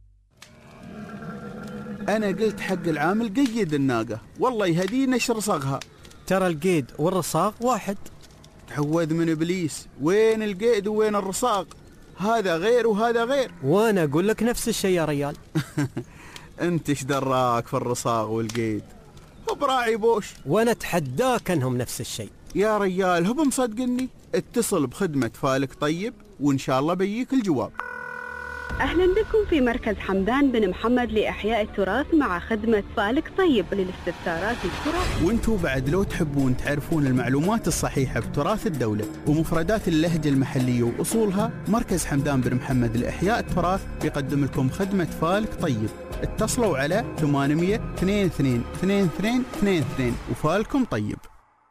أنا قلت حق العامل قيد الناقة، والله يهدي نشر صاغها. ترى القيد والرصاق واحد. تعوذ من إبليس، وين القيد وين الرصاق؟ هذا غير وهذا غير. وأنا أقول لك نفس الشيء يا ريال. أنت إيش دراك في الرصاق والقيد؟ هو براعي بوش. وأنا أتحداك أنهم نفس الشيء يا ريال. هو مصدقني؟ اتصل بخدمة فالك طيب وإن شاء الله بيجيك الجواب. أهلا بكم في مركز حمدان بن محمد لإحياء التراث مع خدمة فالك طيب للاستفسارات التراث. وانتوا بعد لو تحبون تعرفون المعلومات الصحيحة بتراث الدولة ومفردات اللهجة المحلية وأصولها، مركز حمدان بن محمد لإحياء التراث بيقدم لكم خدمة فالك طيب اتصلوا على ثمانمية اثنين اثنين اثنين اثنين اثنين اثنين وفالكم طيب.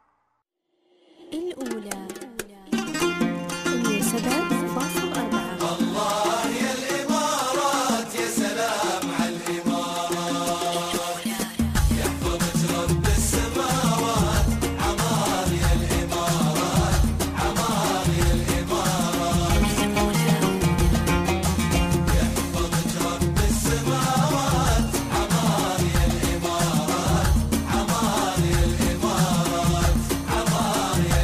الأولى مية وسبعة فاصل أربعة. الله يا الإمارات يا سلام على الإمارات، يحفظك رب السماوات، عمار يا الإمارات، عمار يا الإمارات، يحفظك رب السماوات، عمار يا الإمارات، عمار يا الإمارات، عمار يا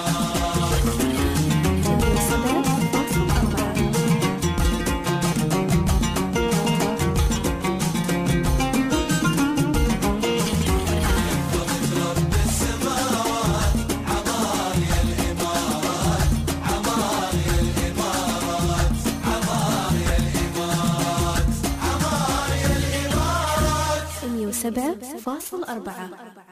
مية وسبعة فاصل أربعة.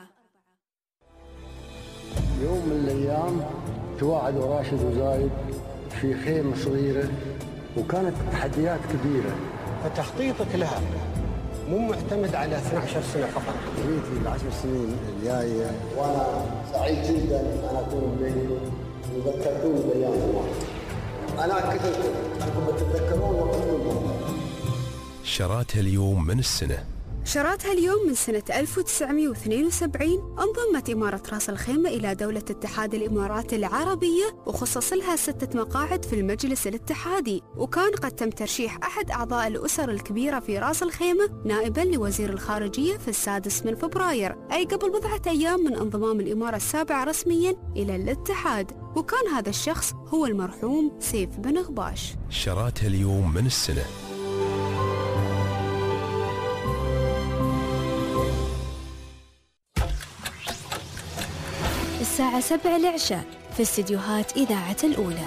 يوم من الأيام تواعدوا راشد وزايد في خيمة صغيرة، وكانت تحديات كبيرة، فتخطيطك لها مو معتمد على اثنتي عشرة سنة فقط. في العشر سنين الجاية وأنا سعيد جدا أن أكون بينكم وذكرتوني بأيام زمان. أنا كنت أنكم تتذكرون وقتكم. شراتها اليوم من السنة. شراتها اليوم من سنة ألف وتسعمئة واثنين وسبعين انضمت إمارة راس الخيمة إلى دولة اتحاد الإمارات العربية، وخصص لها ستة مقاعد في المجلس الاتحادي، وكان قد تم ترشيح أحد أعضاء الأسر الكبيرة في راس الخيمة نائبا لوزير الخارجية في السادس من فبراير، أي قبل بضعة أيام من انضمام الإمارة السابعة رسميا إلى الاتحاد، وكان هذا الشخص هو المرحوم سيف بن غباش. شراتها اليوم من السنة. الساعة سبعة العشاء في استديوهات إذاعة الأولى.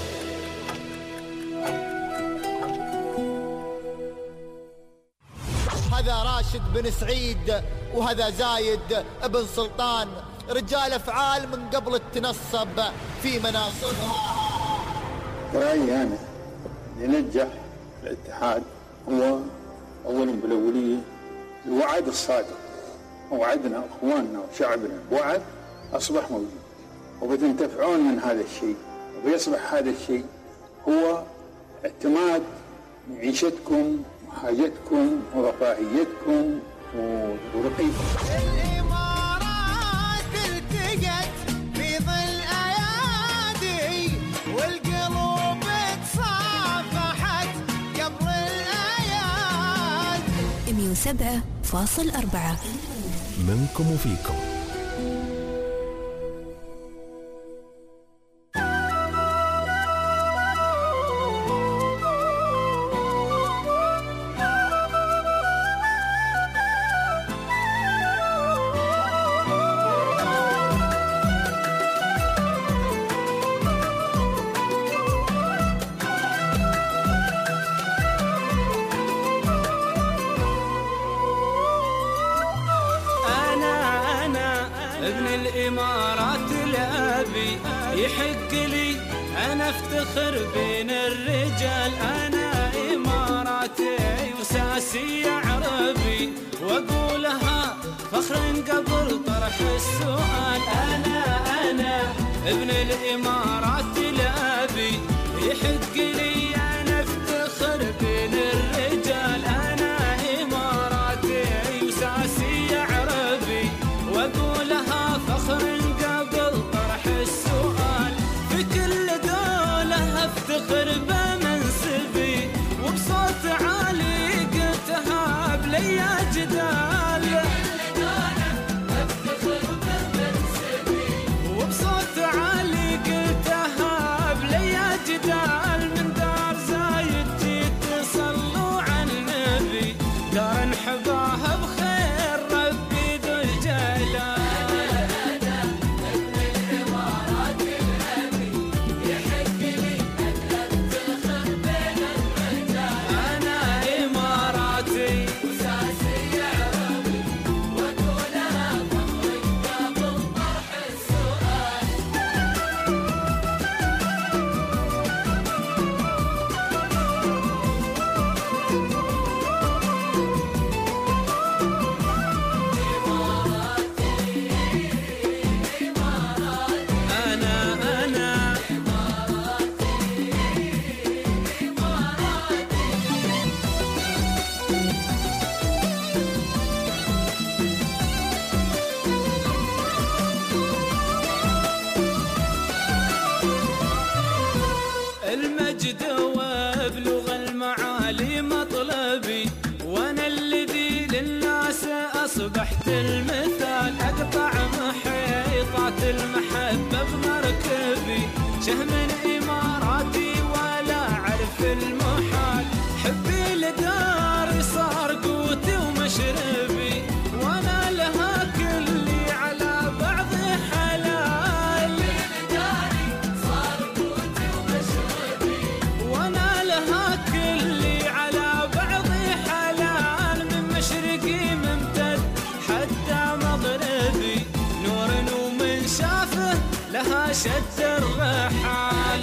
هذا راشد بن سعيد وهذا زايد بن سلطان، رجال أفعال من قبل التنصب في مناصبها. رأيي أنا ينجح الاتحاد هو أولا بالأولية الوعد الصادق، وعدنا أخواننا وشعبنا بوعد أصبح موجود، وبتنتفعون من هذا الشيء، وبيصبح هذا الشيء هو اعتماد معيشتكم وحاجتكم ورفاهيتكم ورقيكم. الإمارات التقت في ظل أيادي، والقلوب تصافحت قبل الأياد. مية وسبعة فاصل أربعة منكم وفيكم. الإمارات الأبي يحق لي أنا أفتخر بين الرجال، أنا إماراتي وساسي عربي وأقولها فخرا قبل طرح السؤال. أنا أنا ابن الإمارات الأبي يحق لي أنا أفتخر بين الرجال، أنا إماراتي وساسي عربي وأقولها فخر قبل طرح السؤال. في كل دولة أفتخر بمنصبي وبصوت عالي قلتها بليا جدال. وبصوت عالي قلتها بليا جدال من دار المثال أقطع محيطات المحبة بمركبي شهم إماراتي ولا أعرف المحال حبي لداري صار قوتي ومشربي وأنا لها كلي على بعضي حلال لداري صار قوتي ومشربي وأنا لها كلي على بعضي حلال من مشرقي ممتد حتى مغربي نور ومن شافه لها شد الرحال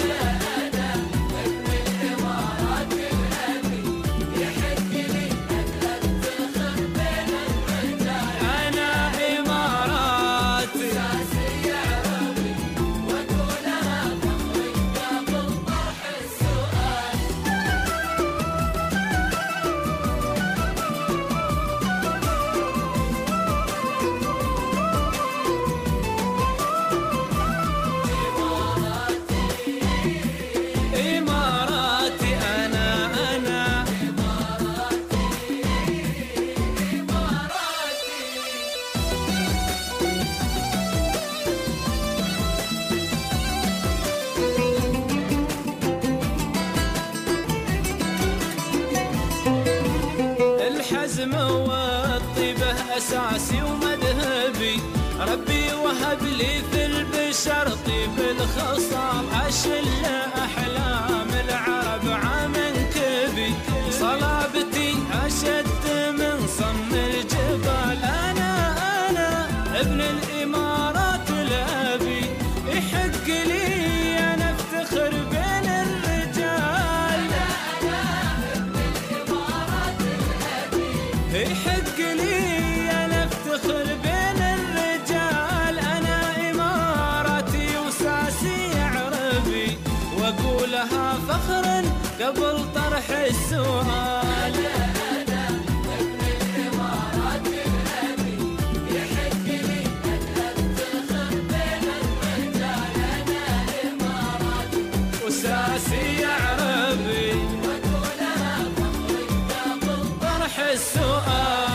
أساسي ومذهبي ربي وهب لي في البشر طيب الخصال أشل أحلام العرب عمنكبي صلابتي أشد من صم الجبال أنا أنا ابن الإمارات الأبي يحق لي أنا افتخر بين الرجال أنا ابن الإمارات الأبي يحق لي بين الرجال أنا إماراتي وساسي عربي وأقولها فخرا قبل طرح السؤال أنا ابن الإمارات الأبي يحق لي أن أفتخر بين الرجال أنا إماراتي وساسي عربي وأقولها فخرا قبل طرح السؤال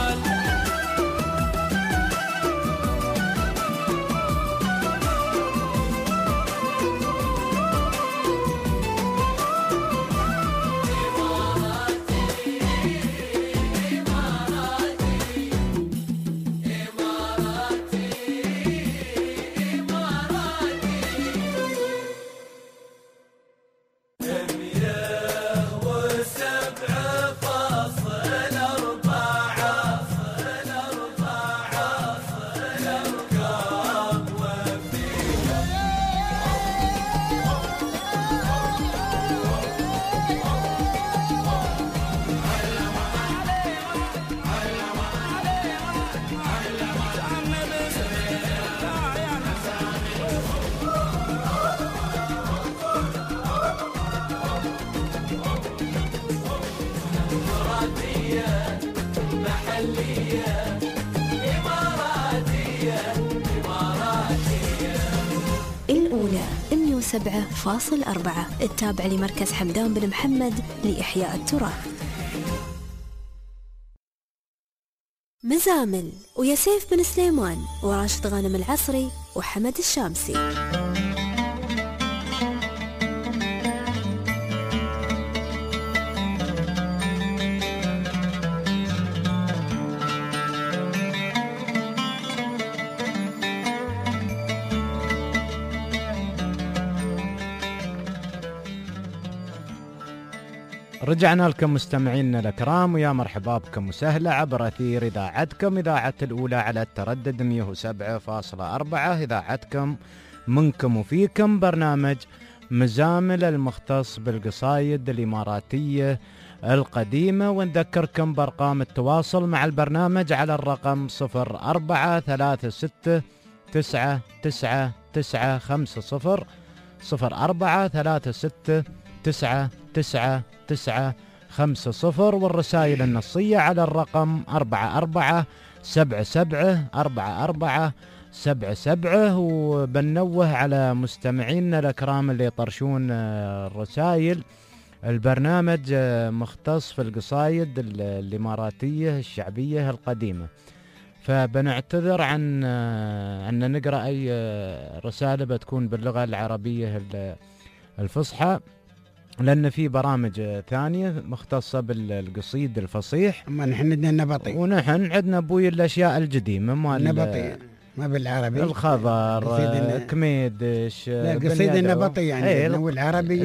سبعة فاصل أربعة التابع لمركز حمدان بن محمد لإحياء التراث. مزامل وياسيف بن سليمان وراشد غانم العصري وحمد الشامسي. رجعنا لكم مستمعينا الأكرام ويا مرحبا بكم وسهلا عبر أثير إذاعتكم إذاعة الأولى على التردد مئة وسبعة فاصلة أربعة إذاعتكم منكم وفيكم برنامج مزامل المختص بالقصايد الإماراتية القديمة. ونذكركم بأرقام التواصل مع البرنامج على الرقم صفر أربعة ثلاثة ستة تسعة تسعة تسعة خمسة صفر صفر أربعة ثلاثة ستة تسعة تسعة تسعة خمسة صفر والرسائل النصية على الرقم أربعة أربعة سبعة سبعة أربعة أربعة سبعة سبعة. وبنوه على مستمعينا الأكرام اللي يطرشون الرسائل، البرنامج مختص في القصايد الإماراتية الشعبية القديمة، فبنعتذر عن أن نقرأ أي رسالة بتكون باللغة العربية الفصحى، لأن في برامج ثانية مختصة بالقصيد الفصيح. أما نحن عندنا النبطي، ونحن عندنا بوي الأشياء القديمة، ما النبطي ما بالعربي، الخضر، كميدش، لا قصيد النبطي يعني ايه والعربي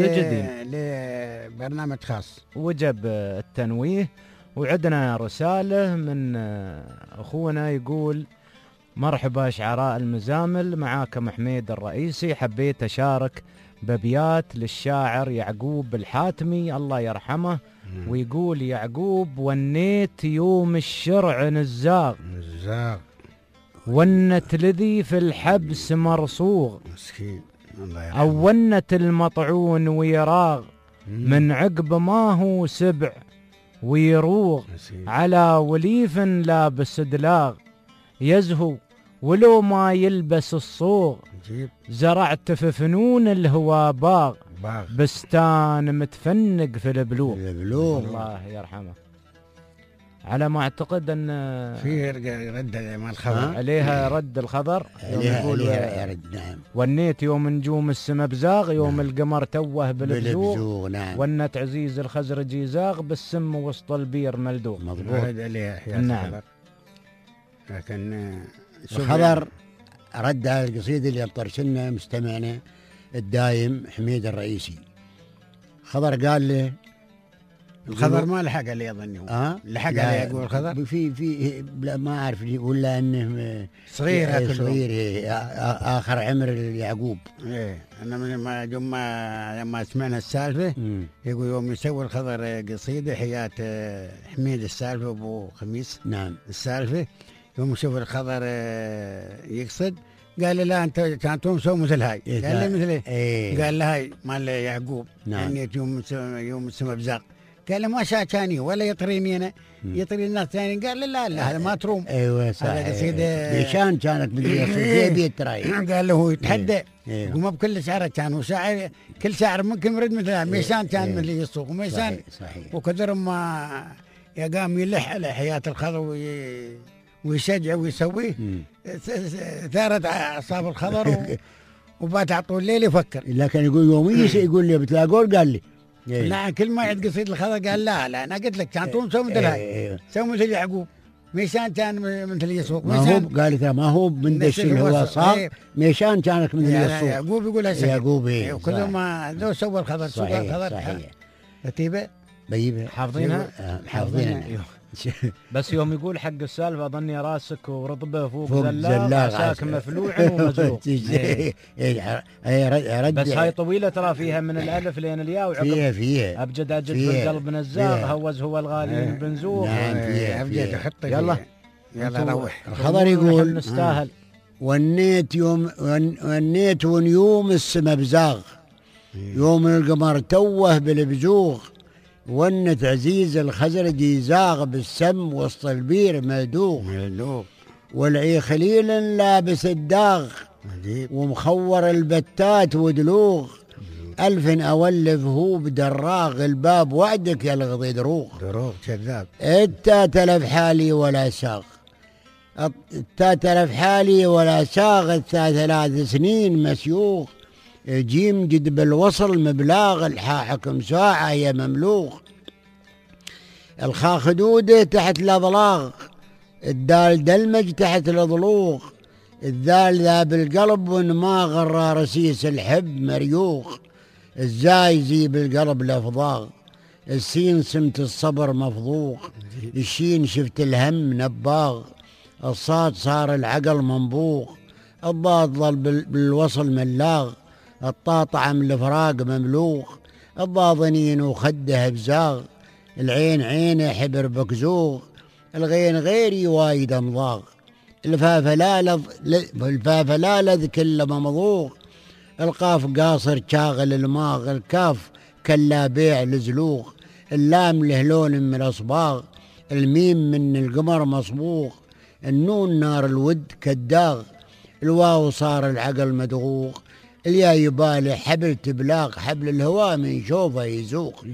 لبرنامج خاص. وجب التنويه. وعندنا رسالة من أخونا يقول: مرحبا شعراء المزامل، معاكم حميد الرئيسي، حبيت أشارك بأبيات للشاعر يعقوب الحاتمي الله يرحمه. مم. ويقول يعقوب: ونيت يوم الشرع نزاغ نزاغ ونت لذي في الحبس مرصوغ، مسكين الله يرحمه، أو ونت المطعون ويراغ من عقب ما هو سبع ويروغ، مسكين. على وليف لابس دلاغ يزهو ولو ما يلبس الصوغ، جيب. زرعت في فنون الهوى باغ باغ بستان متفنق في البلوغ. البلوغ الله يرحمه. على ما اعتقد ان في رد مال الخبر عليها رد الخبر يقول يرد. نعم. ونيت يوم نجوم السما بزاغ، يوم نعم. القمر توه بالبزوغ، نعم. ونت عزيز الخزرجي زاغ بالسم وسط البير ملدوغ. مضبوط. رد عليها نعم. لكن الخبر رد على القصيدة اللي يطرشلنا مستمعنا الدايم حميد الرئيسي. خضر قال له الخضر ما لحق عليه أظني هو أه؟ لحق عليه يقول الخضر في في ما أعرف ولا أنه صغير صغير آخر عمر يعقوب. إيه أنا من ما يوم ما لما سمعنا السالفة م. يقول يوم يسوي الخضر قصيدة حياة حميد السالفة أبو خميس. نعم. السالفة يوم يشوف الخضر يقصد قال لي لا انت كانتم سووا مثل هاي. قال لي مثل ايه؟ قال له هاي مال يعقوب. نعم. يعني يوم يوم السما بزاق. قال له ما شاكاني ولا يطريني انا، يطري الناس ثانيين. قال له لا لا هذا ما تروم. ايوه صحيح. بيشان كانت باليسوع بيتراي. قال له هو يتحدى وما بكل شعر كان وشاعر كل شاعر ممكن يرد مثل ميشان كان من اللي يسوق وميشان وكثر ما يقام يلح على حياة الخضر ويشجع ويسويه ثارت اعصاب الخضر وبات على طول الليل يفكر. لكن يقول يوميا يقول لي بتلاقون قال لي لا كل ما يعد قصيد الخضر قال لا لا انا قلت لك كانتم سووا مثل هاي سووا مثل يعقوب ميشان كان مثل يسوق. ما هو قال لي ما هو من دش اللي هو صار ميشان كانت من يسوق. يعقوب يقول هالشيء يعقوب وكل ما لو سوى الخضر سوق الخضر رتيبه بيبه حافظينها حافظينها. بس يوم يقول حق السالفه ظني راسك ورطبه فوق, فوق زلاق عساك مفلوع ومزروق. بس هاي طويله ترى فيها من الالف لين الياء وعقب فيها فيها ابجد اجد بالقلب نزاغ هوز هو الغالي من بنزوغ. نعم فيها ابجد حط يلا يلا روح. الخضر يقول نستاهل. ونيت يوم ونيت ونيوم السما بزاغ، يوم القمر توه بالبزوغ، ونت عزيز الخزرجي زاغ بالسم وسط البير ملدوغ، والعي خليل لابس الداغ ومخور البتات ودلوغ، ألف أولف هو بدراغ الباب وعدك يا الغضي دروغ. دروغ كذاب. التا تلف حالي ولا ساغ، التا تلف حالي ولا ساغ، التا ثلاث سنين مسيوغ، جيم جد بالوصل مبلاغ، الحا حكم ساعة يا مملوغ، الخا خدوده تحت الأضلاغ، الدال دلمج تحت الأضلوغ، الذال ذا بالقلب وما غرى رسيس الحب مريوغ، الزاي زي بالقلب لفظاغ، السين سمت الصبر مفضوغ، الشين شفت الهم نباغ، الصاد صار العقل منبوغ، الضاد ظل بالوصل ملاغ، الطاطعم الفراق مملوغ، الضاضنين وخده بزاغ، العين عينه حبر بكزوغ، الغين غيري وايد مضاغ، الفاف لا لذ الفاف لا لذ كل ممضوغ، القاف قاصر شاغل الماغ، الكاف كلا بيع لزلوغ، اللام له لون من الاصباغ، الميم من القمر مصبوغ، النون نار الود كالداغ، الواو صار العقل مدغوغ، اليا يبالي حبل تبلاغ، حبل الهواء من شوفه يزوق،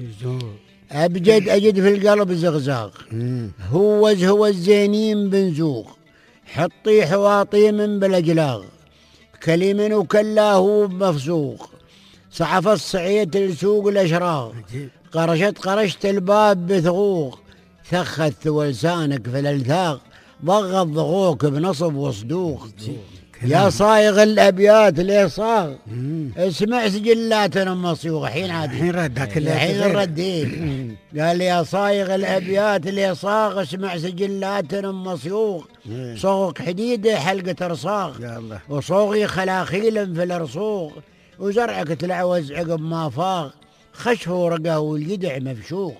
أبجد أجد في القلب زغزاغ، هو هو الزينين بنزوغ، حطي حواطي من بالأجلاغ كليمن وكلاه بمفسوق صعف الصعيد لسوق الأشراغ قرشت قرشت الباب بثغوق ثخت ولسانك في الألثاق ضغط ضغوك بنصب وصدوق يا صايغ الأبيات ليه صاغ اسمع سجلاتنا مصيوغ حين عاد الحين ردك الحين الردين قال يا صايغ الأبيات ليه صاغ اسمع سجلاتنا مصيوغ صوغك حديدة حلقة رصاغ وصوغي خلاخيل في الرصوغ وزرعك تلعوز عقب ما فاغ خشفه ورقه واليدع مفشوق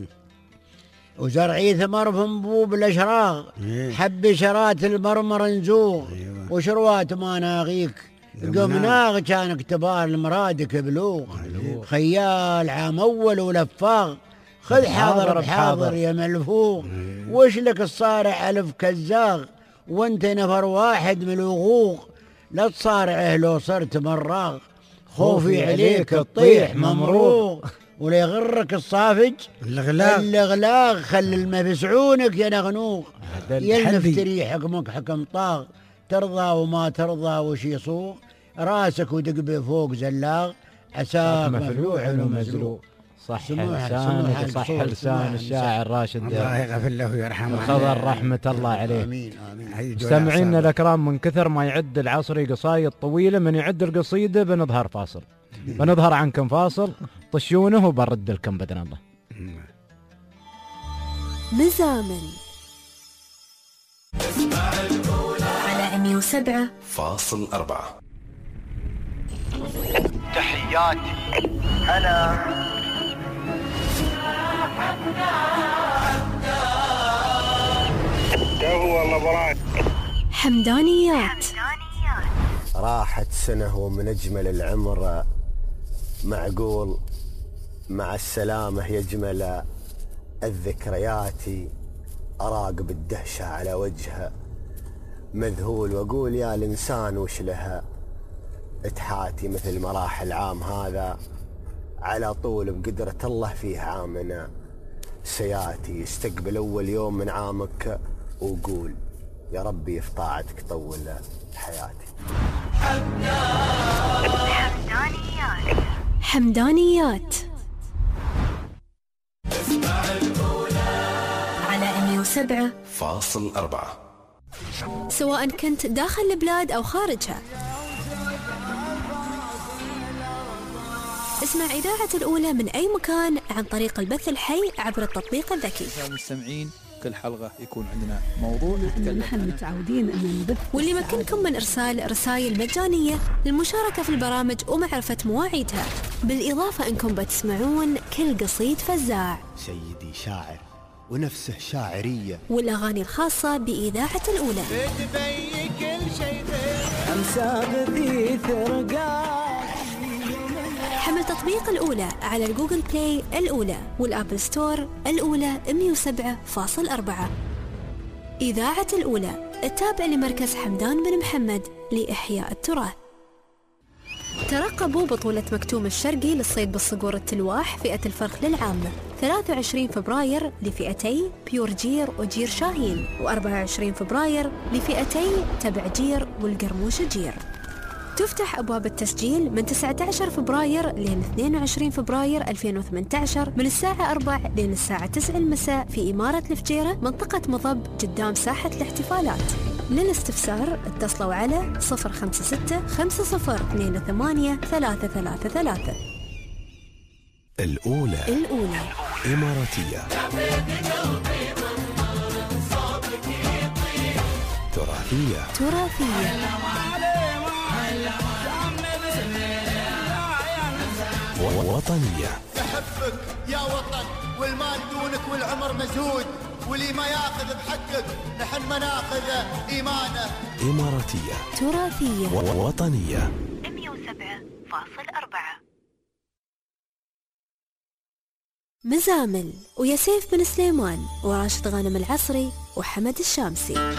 وزرعي ثمر في انبوب الاشراغ حب شرات المرمر نزوغ وشروات ما ناغيك قمناغ كان اكتبار المرادك بلوغ خيال عام اول ولفاغ خذ حاضر بحاضر يا ملفوغ وش لك الصارع الف كزاغ وانت نفر واحد من الوغوغ لا تصارعه لو صرت مراغ خوفي عليك تطيح ممروغ ولا يغرك الصافج الغلاغ الغلاغ خل المفسعونك يا نغنوغ يلنفتري حكمك حكم طاغ ترضى وما ترضى وش يصوغ راسك ودق فوق زلاغ عساك مفلوح ومزلوق صح لسانك صح لسان الشاعر راشد الله يغفر له ويرحمه الخضر رحمة الله عليه. آمين آمين. مستمعينا الأكرام من كثر ما يعد العصري قصايد طويلة من يعد القصيدة بنظهر فاصل بنظهر عنكم فاصل طشونه وبرد لكم بإذن الله. مزامل على مية وسبعة فاصل أربعة. تحياتي أنا حمدانيات. راحت سنة ومن أجمل العمر معقول مع السلامة يجمل الذكريات أراقب الدهشة على وجهها مذهول وأقول يا الإنسان وش لها اتحاتي مثل مراحل عام هذا على طول بقدرة الله فيه عامنا سياتي استقبل أول يوم من عامك وقول يا ربي في طاعتك طول حياتي. حمدانيات حمدانيات على مية وسبعة فاصل أربعة. سواء كنت داخل البلاد أو خارجها اسمع إذاعة الأولى من أي مكان عن طريق البث الحي عبر التطبيق الذكي. المستمعين كل حلقة يكون عندنا موضوع نتكلم نحن متعودين أن نبث واللي يمكنكم من إرسال رسائل مجانية للمشاركة في البرامج ومعرفة مواعيدها، بالإضافة أنكم بتسمعون كل قصيد فزاع سيدي شاعر ونفسه شاعرية والأغاني الخاصة بإذاعة الأولى. حمل تطبيق الأولى على الجوجل بلاي الأولى والآبل ستور الأولى مية وسبعة فاصل أربعة. إذاعة الأولى التابع لمركز حمدان بن محمد لإحياء التراث. ترقبوا بطولة مكتوم الشرقي للصيد بالصقور التلواح فئة الفرخ للعامة ثلاثة وعشرين فبراير لفئتي بيور جير وجير شاهين وأربعة وعشرين فبراير لفئتي تبع جير والقرموش جير. تفتح أبواب التسجيل من تسعة عشر فبراير لين اثنين وعشرين فبراير ألفين وثمانية عشر من الساعة أربعة لين الساعة تسعة المساء في إمارة الفجيرة منطقة مضب قدام ساحة الاحتفالات. للاستفسار اتصلوا على صفر خمسة ستة خمسة صفر اثنين ثمانية ثلاثة ثلاثة ثلاثة. الأولى الأولى إماراتية تراثية تراثية وطنية. بحبك يا وطن والمال دونك والعمر مزهود واللي ما ياخذ بحقك نحن ما ناخذ إيمانه. إماراتية تراثية وطنية مية وسبعة فاصل أربعة. مزامل ويا سيف بن سليمان وراشد غانم العصري وحمد الشامسي.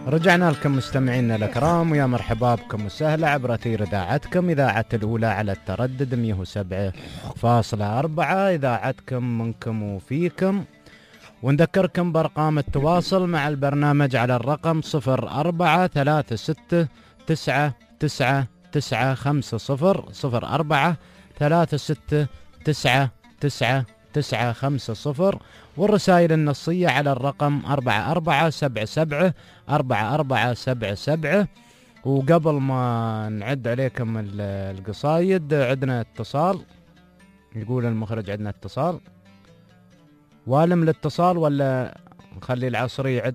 رجعنا لكم مستمعينا الأكرام، ويا مرحبا بكم وسهلا عبر أثير إذاعتكم إذاعة الأولى على التردد مئة وسبعة فاصلة أربعة، إذاعتكم منكم وفيكم. ونذكركم بأرقام التواصل مع البرنامج على الرقم صفر أربعة ثلاثة ستة تسعة تسعة تسعة خمسة صفر صفر أربعة ثلاثة ستة تسعة تسعة تسعة خمسة صفر، والرسائل النصية على الرقم أربعة أربعة سبعة سبعة أربعة أربعة سبعة سبعة. وقبل ما نعد عليكم القصايد عندنا اتصال، يقول المخرج عندنا اتصال. والم الاتصال ولا نخلي العصري يعد؟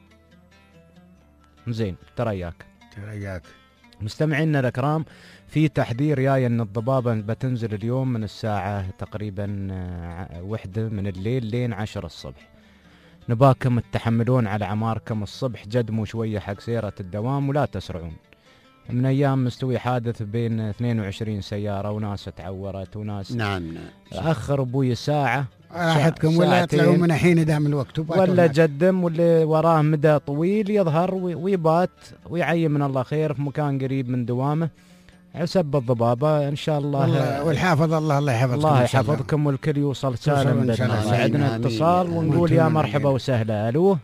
زين، ترياك ترياك. مستمعينا الأكرام، في تحذير جاي ان الضبابة بتنزل اليوم من الساعة تقريبا وحدة من الليل لين عشر الصبح. نباكم تتحملون على عماركم الصبح، جدموا شوية حق سيرة الدوام ولا تسرعون. من ايام مستوي حادث بين اثنين وعشرين سيارة وناس تعورت وناس نعم نعم اخر ابوي ساعة راحتكم ولا يطلعون من حين دام الوقت ولا جدم، واللي وراه مدى طويل يظهر ويبات ويعين من الله خير في مكان قريب من دوامه عسب الضبابة إن شاء الله. والحافظ الله الله يحفظكم الله يحفظكم والكل يوصل سالم بإذن الله. عندنا اتصال ونقول يا مرحبا وسهلا. ألو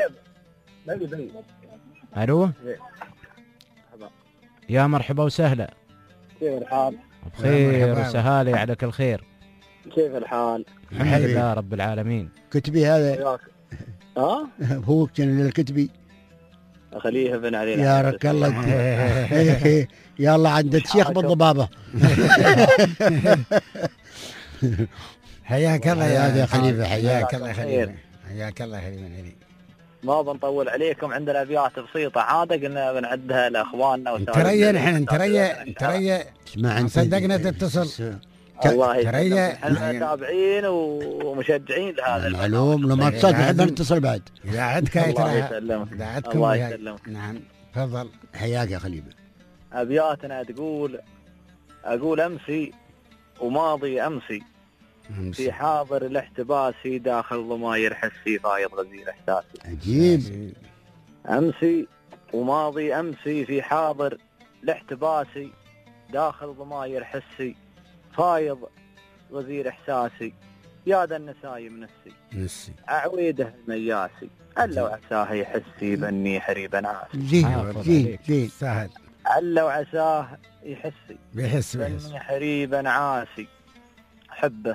ألو يا مرحبا وسهلا. كيف الحال؟ بخير وسهالي عليك الخير. كيف الحال؟ الحمد لله رب العالمين. كتبي هذا ها؟ هو كان الكتبي خليه بن علينا يا رك الله. يلا عندك شيخ بالضبابة. حياك الله يا خليفة، حياك الله خليفة، حياك الله خليفة. ما بنطول عليكم، عندنا أبيات بسيطة عادة قلنا بنعدها لأخواننا. تريا نحن تريا تريا صدقنا تتصل. الله يسلمك، احنا تابعين ومشجعين لهذا معلوم. لو ما اتصلت نحب نتصل بعد. إذا عدك الله يسلمك. الله يسلمك. نعم تفضل. حياك يا خليفة. أبياتنا تقول: أقول أمسي وماضي أمسي في حاضر الاحتباسي داخل ضماير حسي فايض غزير إحساسي. عجيب. أمسي وماضي أمسي في حاضر الاحتباسي داخل ضماير حسي فايض غزير إحساسي. يا ذا النسايم نسي نسي أعويده المياسي ألا وعساه يحسي بني حريبا عاسي. زين زين زين سهل. ألا وعساه يحسي بيحس بني حريبا عاسي حبه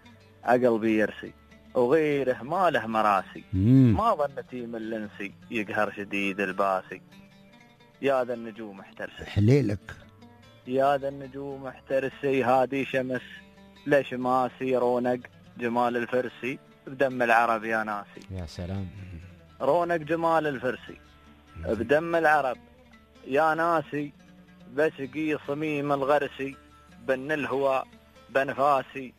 قلبي يرسي وغيره ما له مراسي. مم. ما ظنتي من لنسي يقهر شديد الباسي. يا ذا النجوم احترسي حليلك. يا ذا النجوم احترسي هادي شمس ليش ما رونق جمال الفرسي بدم العرب يا ناسي. يا سلام. رونق جمال الفرسي بدم العرب يا ناسي بسقي صميم الغرسي بن الهوى بنفاسي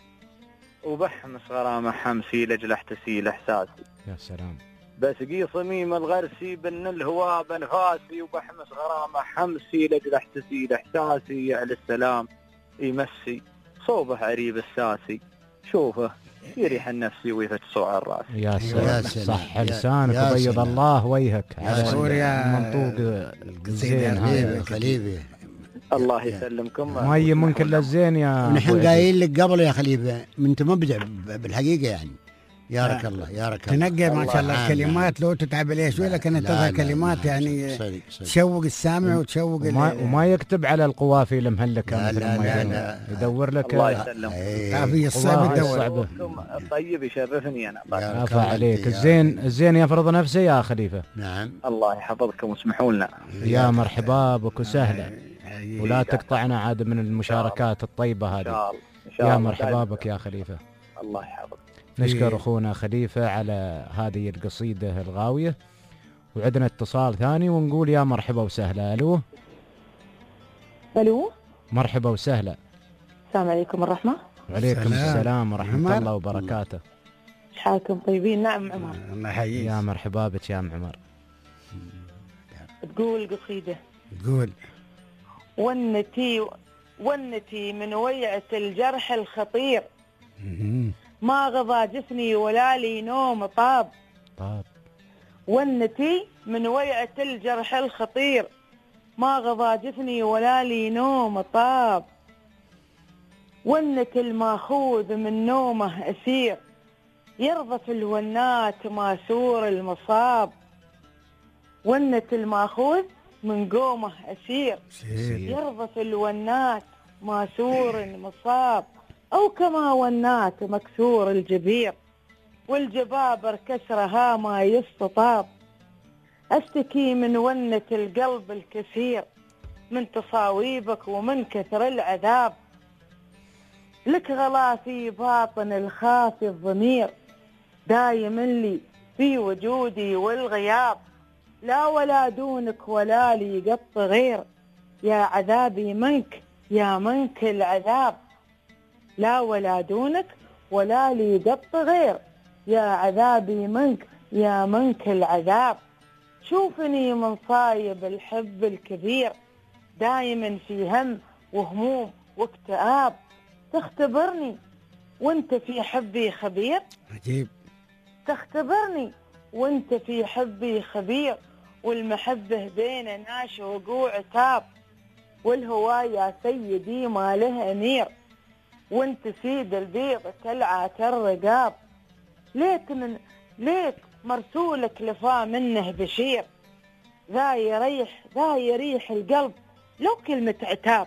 وبحمس غرامة حمسي لجلح تسيل إحساسي. يا سلام. بسقي صميم الغرسي بن الهوى بنفاسي وبحمس غرامة حمسي لجلح تسيل إحساسي. يعلى السلام يمسي صوبه عريب الساسي شوفه يريح النفسي ويفتح صوع الراس. يا سلام صح لسانك وبيض الله وجهك على المنطوق الزين هذا خليفة. الله يسلمكم. ما هي من كل الزين يا ونحن قايل لك قبل يا خليفة انت مبدع بالحقيقة يعني. يا رك الله يا رك الله. تنقى ما شاء الله الكلمات لو تتعب ليه شوي لكن تظهر كلمات يعني صدق صدق. تشوق السامع وتشوق وما, وما يكتب على القوافي المهلكة مثل ما يدور لك. الله يسلمك. قافية الصعب يدور. طيب يشرفني أنا. عفا عليك. الزين الزين يفرض نفسه يا خليفة. نعم. الله يحفظكم واسمحوا لنا. يا مرحبا بك وسهلا. ولا تقطعنا عاد من المشاركات الطيبة هذه. يا مرحبا بك يا خليفة. الله يحفظك. نشكر أخونا خليفة على هذه القصيدة الغاوية. وعندنا اتصال ثاني ونقول يا مرحبا وسهلا. ألو ألو مرحبا وسهلا. السلام عليكم ورحمة. وعليكم السلام, السلام ورحمة الله وبركاته. حالكم طيبين؟ نعم عمر. الله يحييك. يا مرحبا بك يا ام عمر. تقول قصيدة. تقول ونتي ونتي من ويعة الجرح الخطير ما غضى جسمي ولا لي نوم طاب طاب ونتي من ويعة الجرح الخطير، ما غضى جفني ولا لي نوم طاب. ونت الماخوذ من نومه أسير، يرضف الونات ماسور المصاب. ونت الماخوذ من قومه أسير، يرضف الونات ماسور المصاب. أو كما ونات مكسور الجبير، والجبابر كسرها ما يستطاب. أشتكي من ونة القلب الكثير، من تصاويبك ومن كثر العذاب. لك غلا في باطن الخافي الضمير، دايم لي في وجودي والغياب. لا ولا دونك ولا لي قط غير، يا عذابي منك يا منك العذاب. لا ولا دونك ولا لي قط غير، يا عذابي منك يا منك العذاب. شوفني من صايب الحب الكبير، دايما في هم وهموم واكتئاب. تختبرني وانت في حبي خبير، عجيب. تختبرني وانت في حبي خبير، والمحبة بيننا شوق وعتاب. والهوى يا سيدي ما له أمير، وانت سيد البيض تلعى الرقاب. ليك من ليك مرسولك لفا منه بشير، ذا يريح ذا يريح القلب لو كلمة عتاب.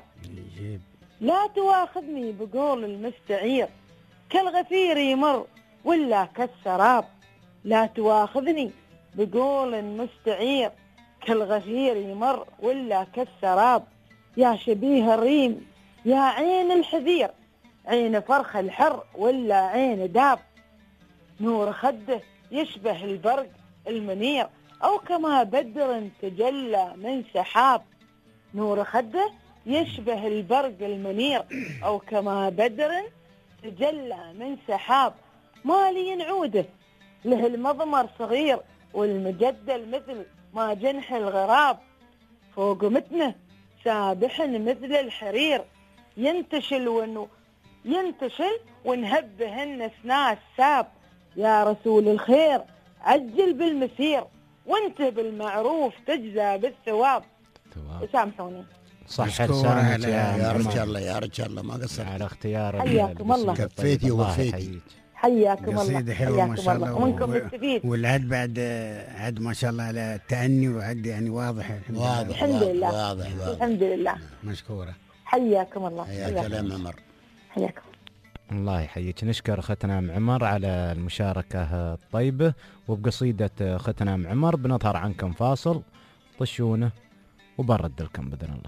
لا تواخذني بقول المستعير، كالغفير يمر ولا كالسراب. لا تواخذني بقول المستعير، كالغفير يمر ولا كالسراب. يا شبيه الريم يا عين الحذير، عين فرخ الحر ولا عين داب. نور خده يشبه البرق المنير، أو كما بدر تجلى من سحاب. نور خده يشبه البرق المنير، أو كما بدر تجلى من سحاب. مالي ينعوده له المضمر صغير، والمجدل مثل ما جنح الغراب. فوق متنه سابح مثل الحرير، ينتشل ون ينتشل ونهبهن سناس ساب. يا رسول الخير عجل بالمسير، وانت بالمعروف تجزى بالثواب. سامحوني. صح لسانك يا, يا رجال الله يا رجال الله ما قصرت على اختيار. حياكم الله. كفيتي ووفيتي. حياكم الله. قصيدة حلوة ما شاء الله، ومنكم نستفيد. والعد بعد عد ما شاء الله على التأني، وعد يعني واضح. واضح الحمد لله. واضح واضح. الحمد لله. مشكورة. حياكم الله. حياك كلام عمر. حياكم الله يحييك. نشكر اختنا ام عمر على المشاركة الطيبة، وبقصيدة اختنا ام عمر بنظهر عنكم فاصل، طشونه وبرد لكم بإذن الله.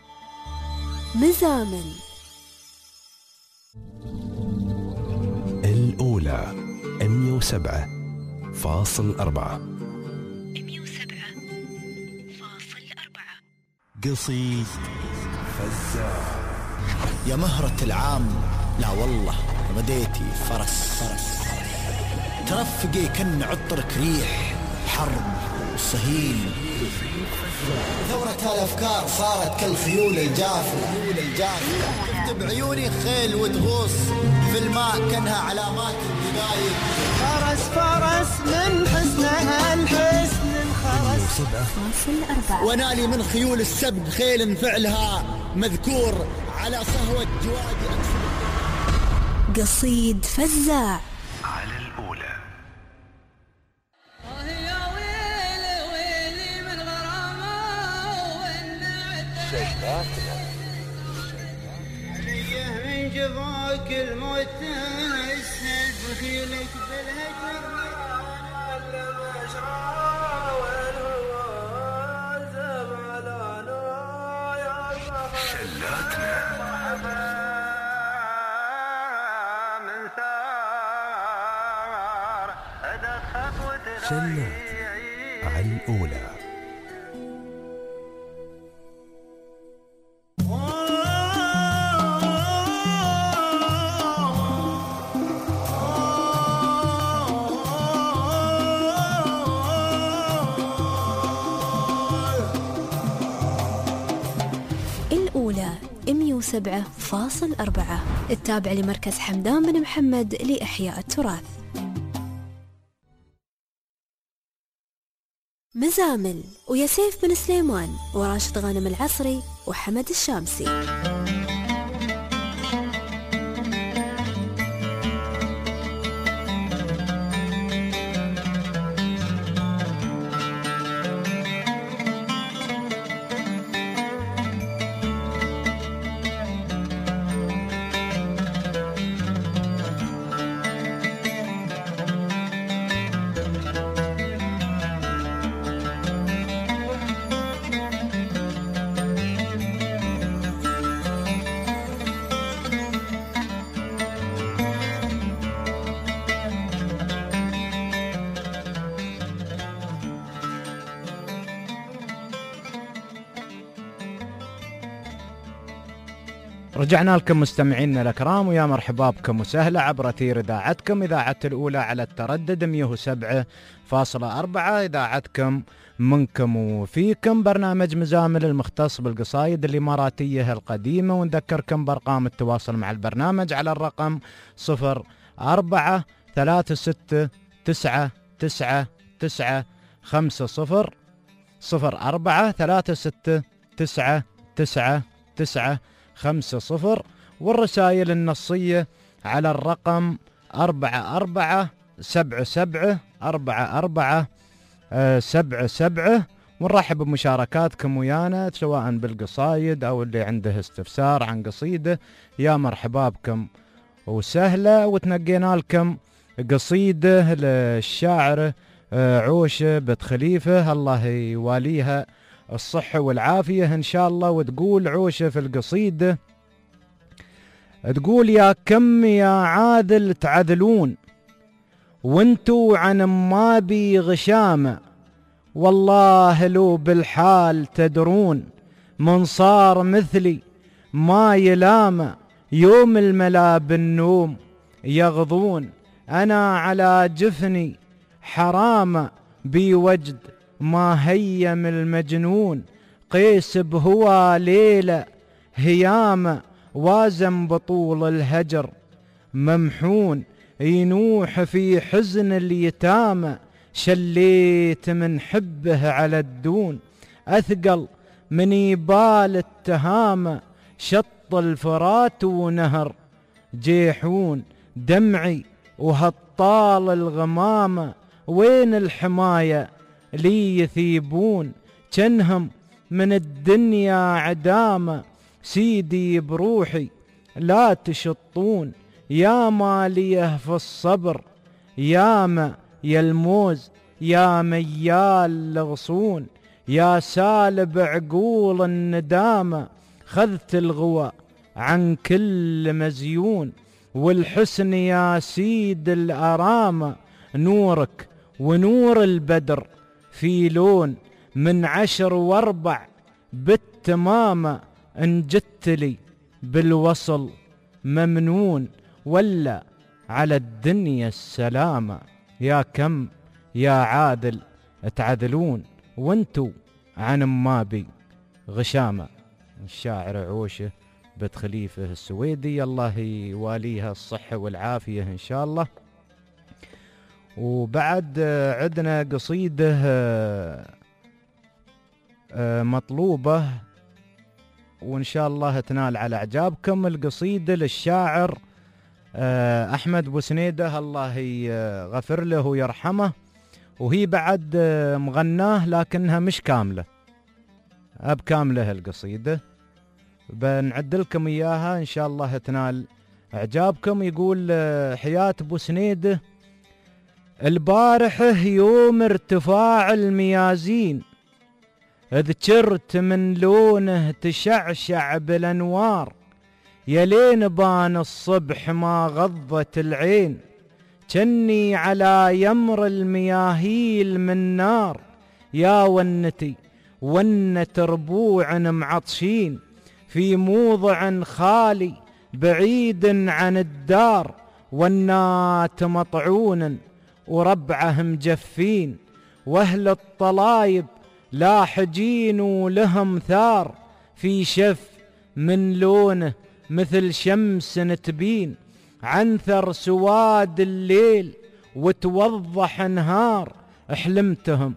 مزامن الأولى مية وسبعة فاصل أربعة. مية وسبعة فاصل أربعة. قصيد فزاع. يا مهرة العام، لا والله غديتي فرس فرس ترفقي كن عطرك ريح حرب وصهيل. ثورة الأفكار صارت كالخيول الجافلة، شفت بعيوني خيل وتغوص في الماء كانها علامات البداية. فرس فرس من حسنها الحسن الخرس. ونالي من خيول السبق خيل فعلها مذكور على صهوة جوادي أكثر. قصيد فزاع. على الأولى. عليه من جفاك الموت تسند بخيلك بالهجر علم أشرار والهوى زملانا يا شلاتنا من ثار هذا خطوة شلات على الأولى. الأولى مية وسبعة فاصل أربعة، التابع لمركز حمدان بن محمد لإحياء التراث. مزامل ويا سيف بن سليمان وراشد غانم العصري وحمد الشامسي. رجعنا لكم مستمعينا الأكرام ويا مرحبا بكم وسهلا عبر أثير إذاعتكم إذاعة الأولى على التردد مئة وسبعة فاصلة أربعة، إذاعتكم منكم وفيكم، برنامج مزامل المختص بالقصايد الإماراتية القديمة. ونذكركم بأرقام التواصل مع البرنامج على الرقم صفر أربعة ثلاثة ستة تسعة تسعة تسعة خمسة صفر صفر أربعة ثلاثة ستة تسعة تسعة تسعة خمسة صفر، والرسائل النصية على الرقم أربعة أربعة سبعة سبعة أربعة أربعة سبعة سبعة. ونرحب بمشاركاتكم ويانا سواء بالقصايد أو اللي عنده استفسار عن قصيدة، يا مرحبا بكم وسهلا. وتنقينا لكم قصيدة للشاعر عوشة بنت خليفة الله يواليها الصحة والعافية إن شاء الله. وتقول عوشة في القصيدة، تقول يا كم يا عادل تعدلون وانتو عن ما بي غشامة، والله لو بالحال تدرون من صار مثلي ما يلام، يوم الملا بالنوم يغضون أنا على جفني حرام، بي وجد ما هيم المجنون، قيس بهوى ليلة هيام، وازم بطول الهجر ممحون، ينوح في حزن اليتامى، شليت من حبه على الدون، أثقل من يبال التهامى، شط الفرات ونهر جيحون، دمعي وهطال الغمامة، وين الحماية لي يثيبون، جنهم من الدنيا عدامة، سيدي بروحي لا تشطون، يا ماليه في الصبر ياما، يا الموز يا ميال لغصون، يا سالب عقول الندامة، خذت الغوى عن كل مزيون، والحسن يا سيد الأرامة، نورك ونور البدر في لون، من عشر واربع بالتمامة، ان جدت لي بالوصل ممنون، ولا على الدنيا السلامة، يا كم يا عادل تعدلون وانتو عن ما بي غشامة. الشاعر عوشة بنت خليفة السويدي الله يواليها الصحة والعافية إن شاء الله. وبعد عندنا قصيدة مطلوبة وإن شاء الله تنال على إعجابكم، القصيدة للشاعر أحمد بوسنيدة الله يغفر له ويرحمه، وهي بعد مغناه لكنها مش كاملة، أب كاملة القصيدة بنعد لكم إياها إن شاء الله تنال إعجابكم. يقول حياة بوسنيدة، البارحة يوم ارتفاع الميازين، ذكرت من لونه تشعشع بالأنوار، يلين بان الصبح ما غضت العين، جني على يمر المياهيل من نار، يا ونتي ونة ربوع معطشين، في موضع خالي بعيد عن الدار، والنات مطعون وربعه مجفين، واهل الطلايب لاحجين ولهم ثار، في شف من لونه مثل شمس تبين، عنثر سواد الليل وتوضح نهار، حلمتهم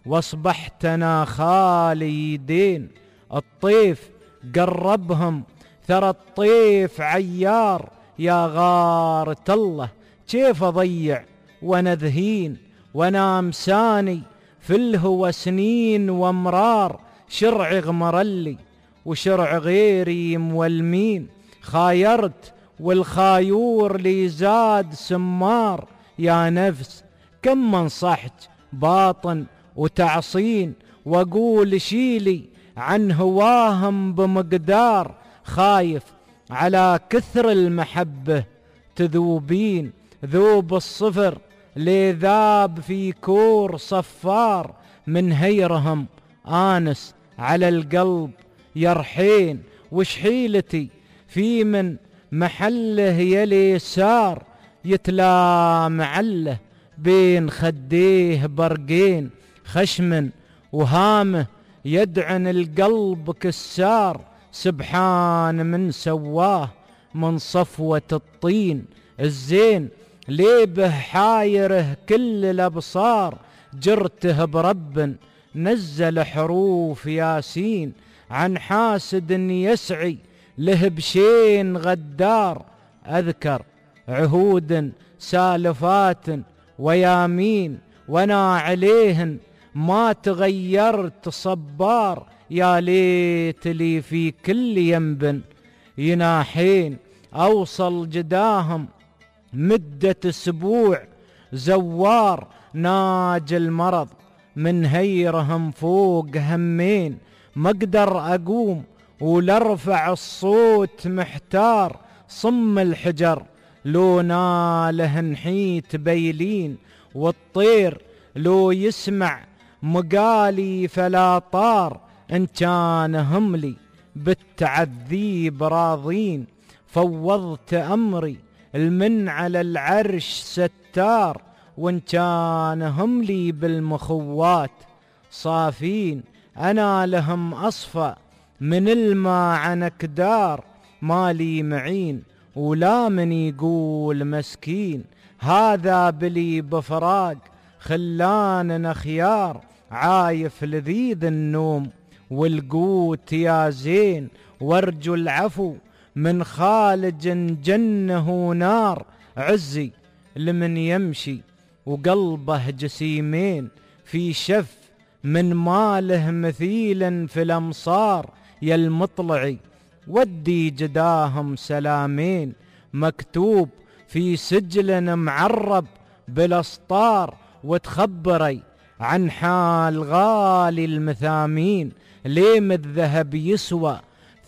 واصبحتنا خالي دين. الطيف قربهم ثرى الطيف عيار، يا غارة الله كيف أضيع وانا ذهين، وانا مساني في الهوى سنين وامرار. شرع غمرلي وشرع غيري مولمين، خايرت والخايور لي زاد سمار. يا نفس كم انصحت باطن وتعصين، واقول شيلي عن هواهم بمقدار. خايف على كثر المحبة تذوبين، ذوب الصفر لي ذاب في كور صفار. من هيرهم آنس على القلب يرحين، وش حيلتي في من محله يلي سار. يتلام عله بين خديه برقين، خشم وهامه يدعن القلب كسار. سبحان من سواه من صفوة الطين، الزين ليبه حايره كل الأبصار. جرته برب نزل حروف ياسين، عن حاسد يسعي له بشين غدار. أذكر عهود سالفات ويامين، وانا عليهن ما تغيرت صبار. يا ليت لي في كل ينب يناحين، أوصل جداهم مدة أسبوع زوار. ناج المرض من هيرهم فوق همين، ما اقدر أقوم ولارفع الصوت محتار. صم الحجر لو ناله نحيت بيلين، والطير لو يسمع مقالي فلا طار. إن كان هملي بالتعذيب راضين، فوضت أمري المن على العرش ستار. وإن كان هملي بالمخوات صافين، أنا لهم أصفى من الماء عن أكدار. مالي معين ولا من يقول مسكين، هذا بلي بفراق خلان خيار. عايف لذيذ النوم والقوت يا زين، وارجو العفو من خالج جنه نار. عزي لمن يمشي وقلبه جسيمين، في شف من ماله مثيلا في الأمصار. يا المطلعي ودي جداهم سلامين، مكتوب في سجل معرب بالأسطار. وتخبري عن حال غالي المثامين، ليم الذهب يسوى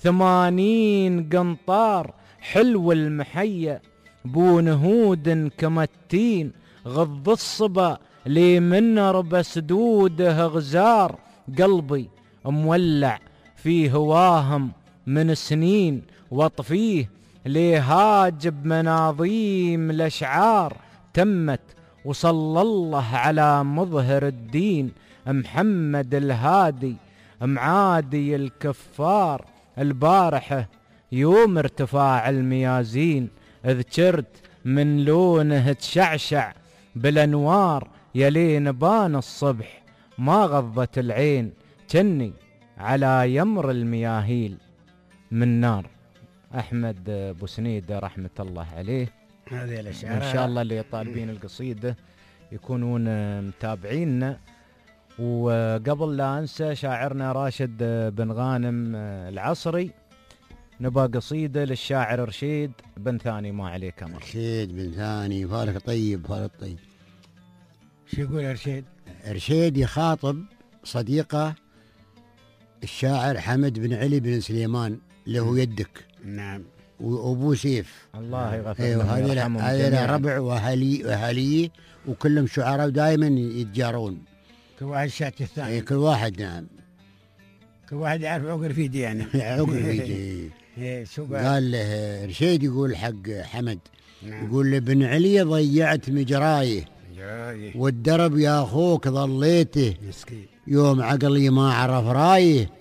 ثمانين قنطار. حلو المحيا بو نهود كمتين، غض الصبا لي من رب سدوده غزار. قلبي مولع في هواهم من سنين، واطفيه لي هاجب مناظيم الأشعار. تمت وصلى الله على مظهر الدين، محمد الهادي معادي الكفار. البارحة يوم ارتفاع الميازين، اذكرت من لونه تشعشع بالانوار. يلين بان الصبح ما غضت العين، كني على يمر المياهيل من نار. أحمد أبو سنيدة رحمة الله عليه. هذه الأشعار إن شاء الله اللي طالبين القصيدة يكونون متابعيننا. وقبل لا أنسى، شاعرنا راشد بن غانم العصري نبى قصيدة للشاعر رشيد بن ثاني ما عليه كمر. رشيد بن ثاني فارق طيب فارق طيب. شو يقول رشيد؟ رشيد يخاطب صديقه الشاعر حمد بن علي بن سليمان له يدك. نعم. وابو سيف الله يغفر له. ايوه هذول ربع واهلي واهليه وكلهم شعراء ودائما يتجارون. كل واحد شات الثاني. اي كل واحد. نعم. كل واحد يعرف عقر في يدي يعني. عقر في يدي. ايه شو قال؟ قال له رشيد يقول حق حمد. نعم. يقول له بن علي ضيعت مجرايه مجرايه والدرب يا اخوك ظليته مسكين يوم عقلي ما عرف رايه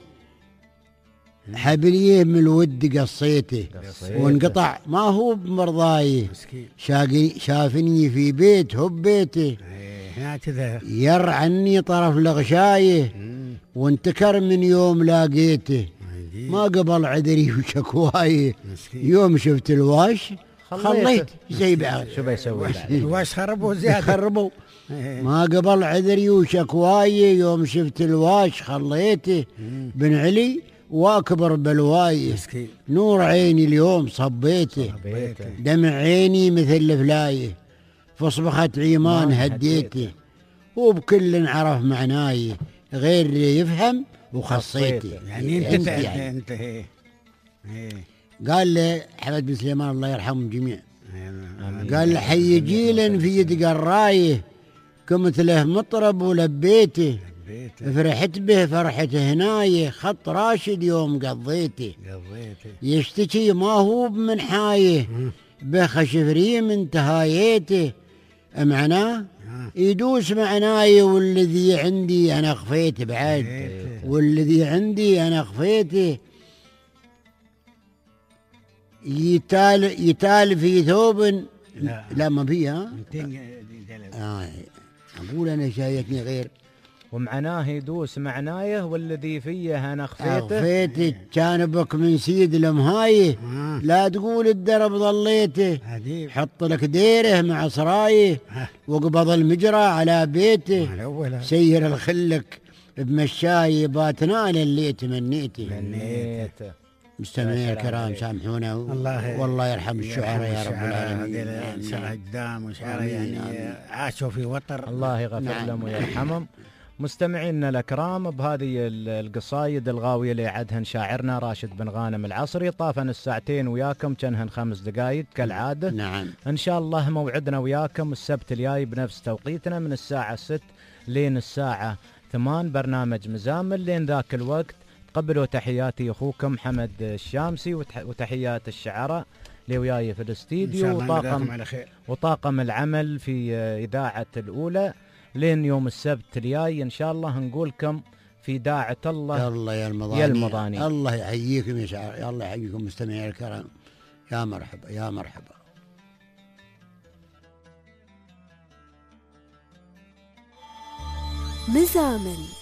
حبليه من الود قصيته وانقطع ما هو بمرضايه شافني في بيت هو بيته يرعني طرف الغشايه وانتكر من يوم لاقيته، ما قبل عذري وشكواي يوم شفت الواش خليت زي بعض. شو بيسوي بعد؟ الواش خربوا زيادة خربوا. ما قبل عذري وشكواي يوم شفت الواش خليته، بن علي واكبر بلواي، نور عيني اليوم صبيته، دمع عيني مثل الفلايه، فصبخت عيمان هديته، وبكل عرف معناي غير يفهم وخصيته. يعني انت يعني انت هي. هي. قال لي حمد بن سليمان الله يرحمهم جميعا، قال لي حي جيل في يد قرايه كمت له مطرب ولبيته، فرحت به فرحته هنايه، خط راشد يوم قضيته، يشتكي ما هو من حايه بخشفري من تهايته، معناه يدوس معناي والذي عندي انا خفيته بعد، والذي عندي انا خفيته، يتال يتال في ثوب لا, لا ما فيها آه. اقول انا شايتني غير، ومعناه يدوس معنايه والذي فيه انا خفيته، خفيته جانبك من سيد المهايه، آه. لا تقول الدرب ظليته، حط لك ديره مع سرايه، وقبض المجرى على بيته، سير الخلك بمشاي باتنا اللي تمنيته. مستمعين الكرام سامحونا والله يرحم الشعراء يا رب العالمين. شعراء قدام وشعراء يعني عاشوا في وطر، الله يغفر نعم. لهم ويرحمهم. مستمعينا الأكرام بهذه القصايد الغاوية اللي عدهن شاعرنا راشد بن غانم العصري، طافن الساعتين وياكم كانهن خمس دقائق كالعادة. نعم. إن شاء الله موعدنا وياكم السبت الجاي بنفس توقيتنا من الساعة ست لين الساعة ثمان، برنامج مزامل. لين ذاك الوقت قبلوا تحياتي أخوكم حمد الشامسي وتحيات الشعراء اللي وياي في الاستديو، وطاقم, وطاقم العمل في إذاعة الأولى. لين يوم السبت الجاي إن شاء الله نقولكم في داعة الله الله يا المضاني, يا المضاني. الله يحييكم يا شعراء، الله يحييكم مستمعي الكرام، يا مرحبا يا مرحبا. مزامل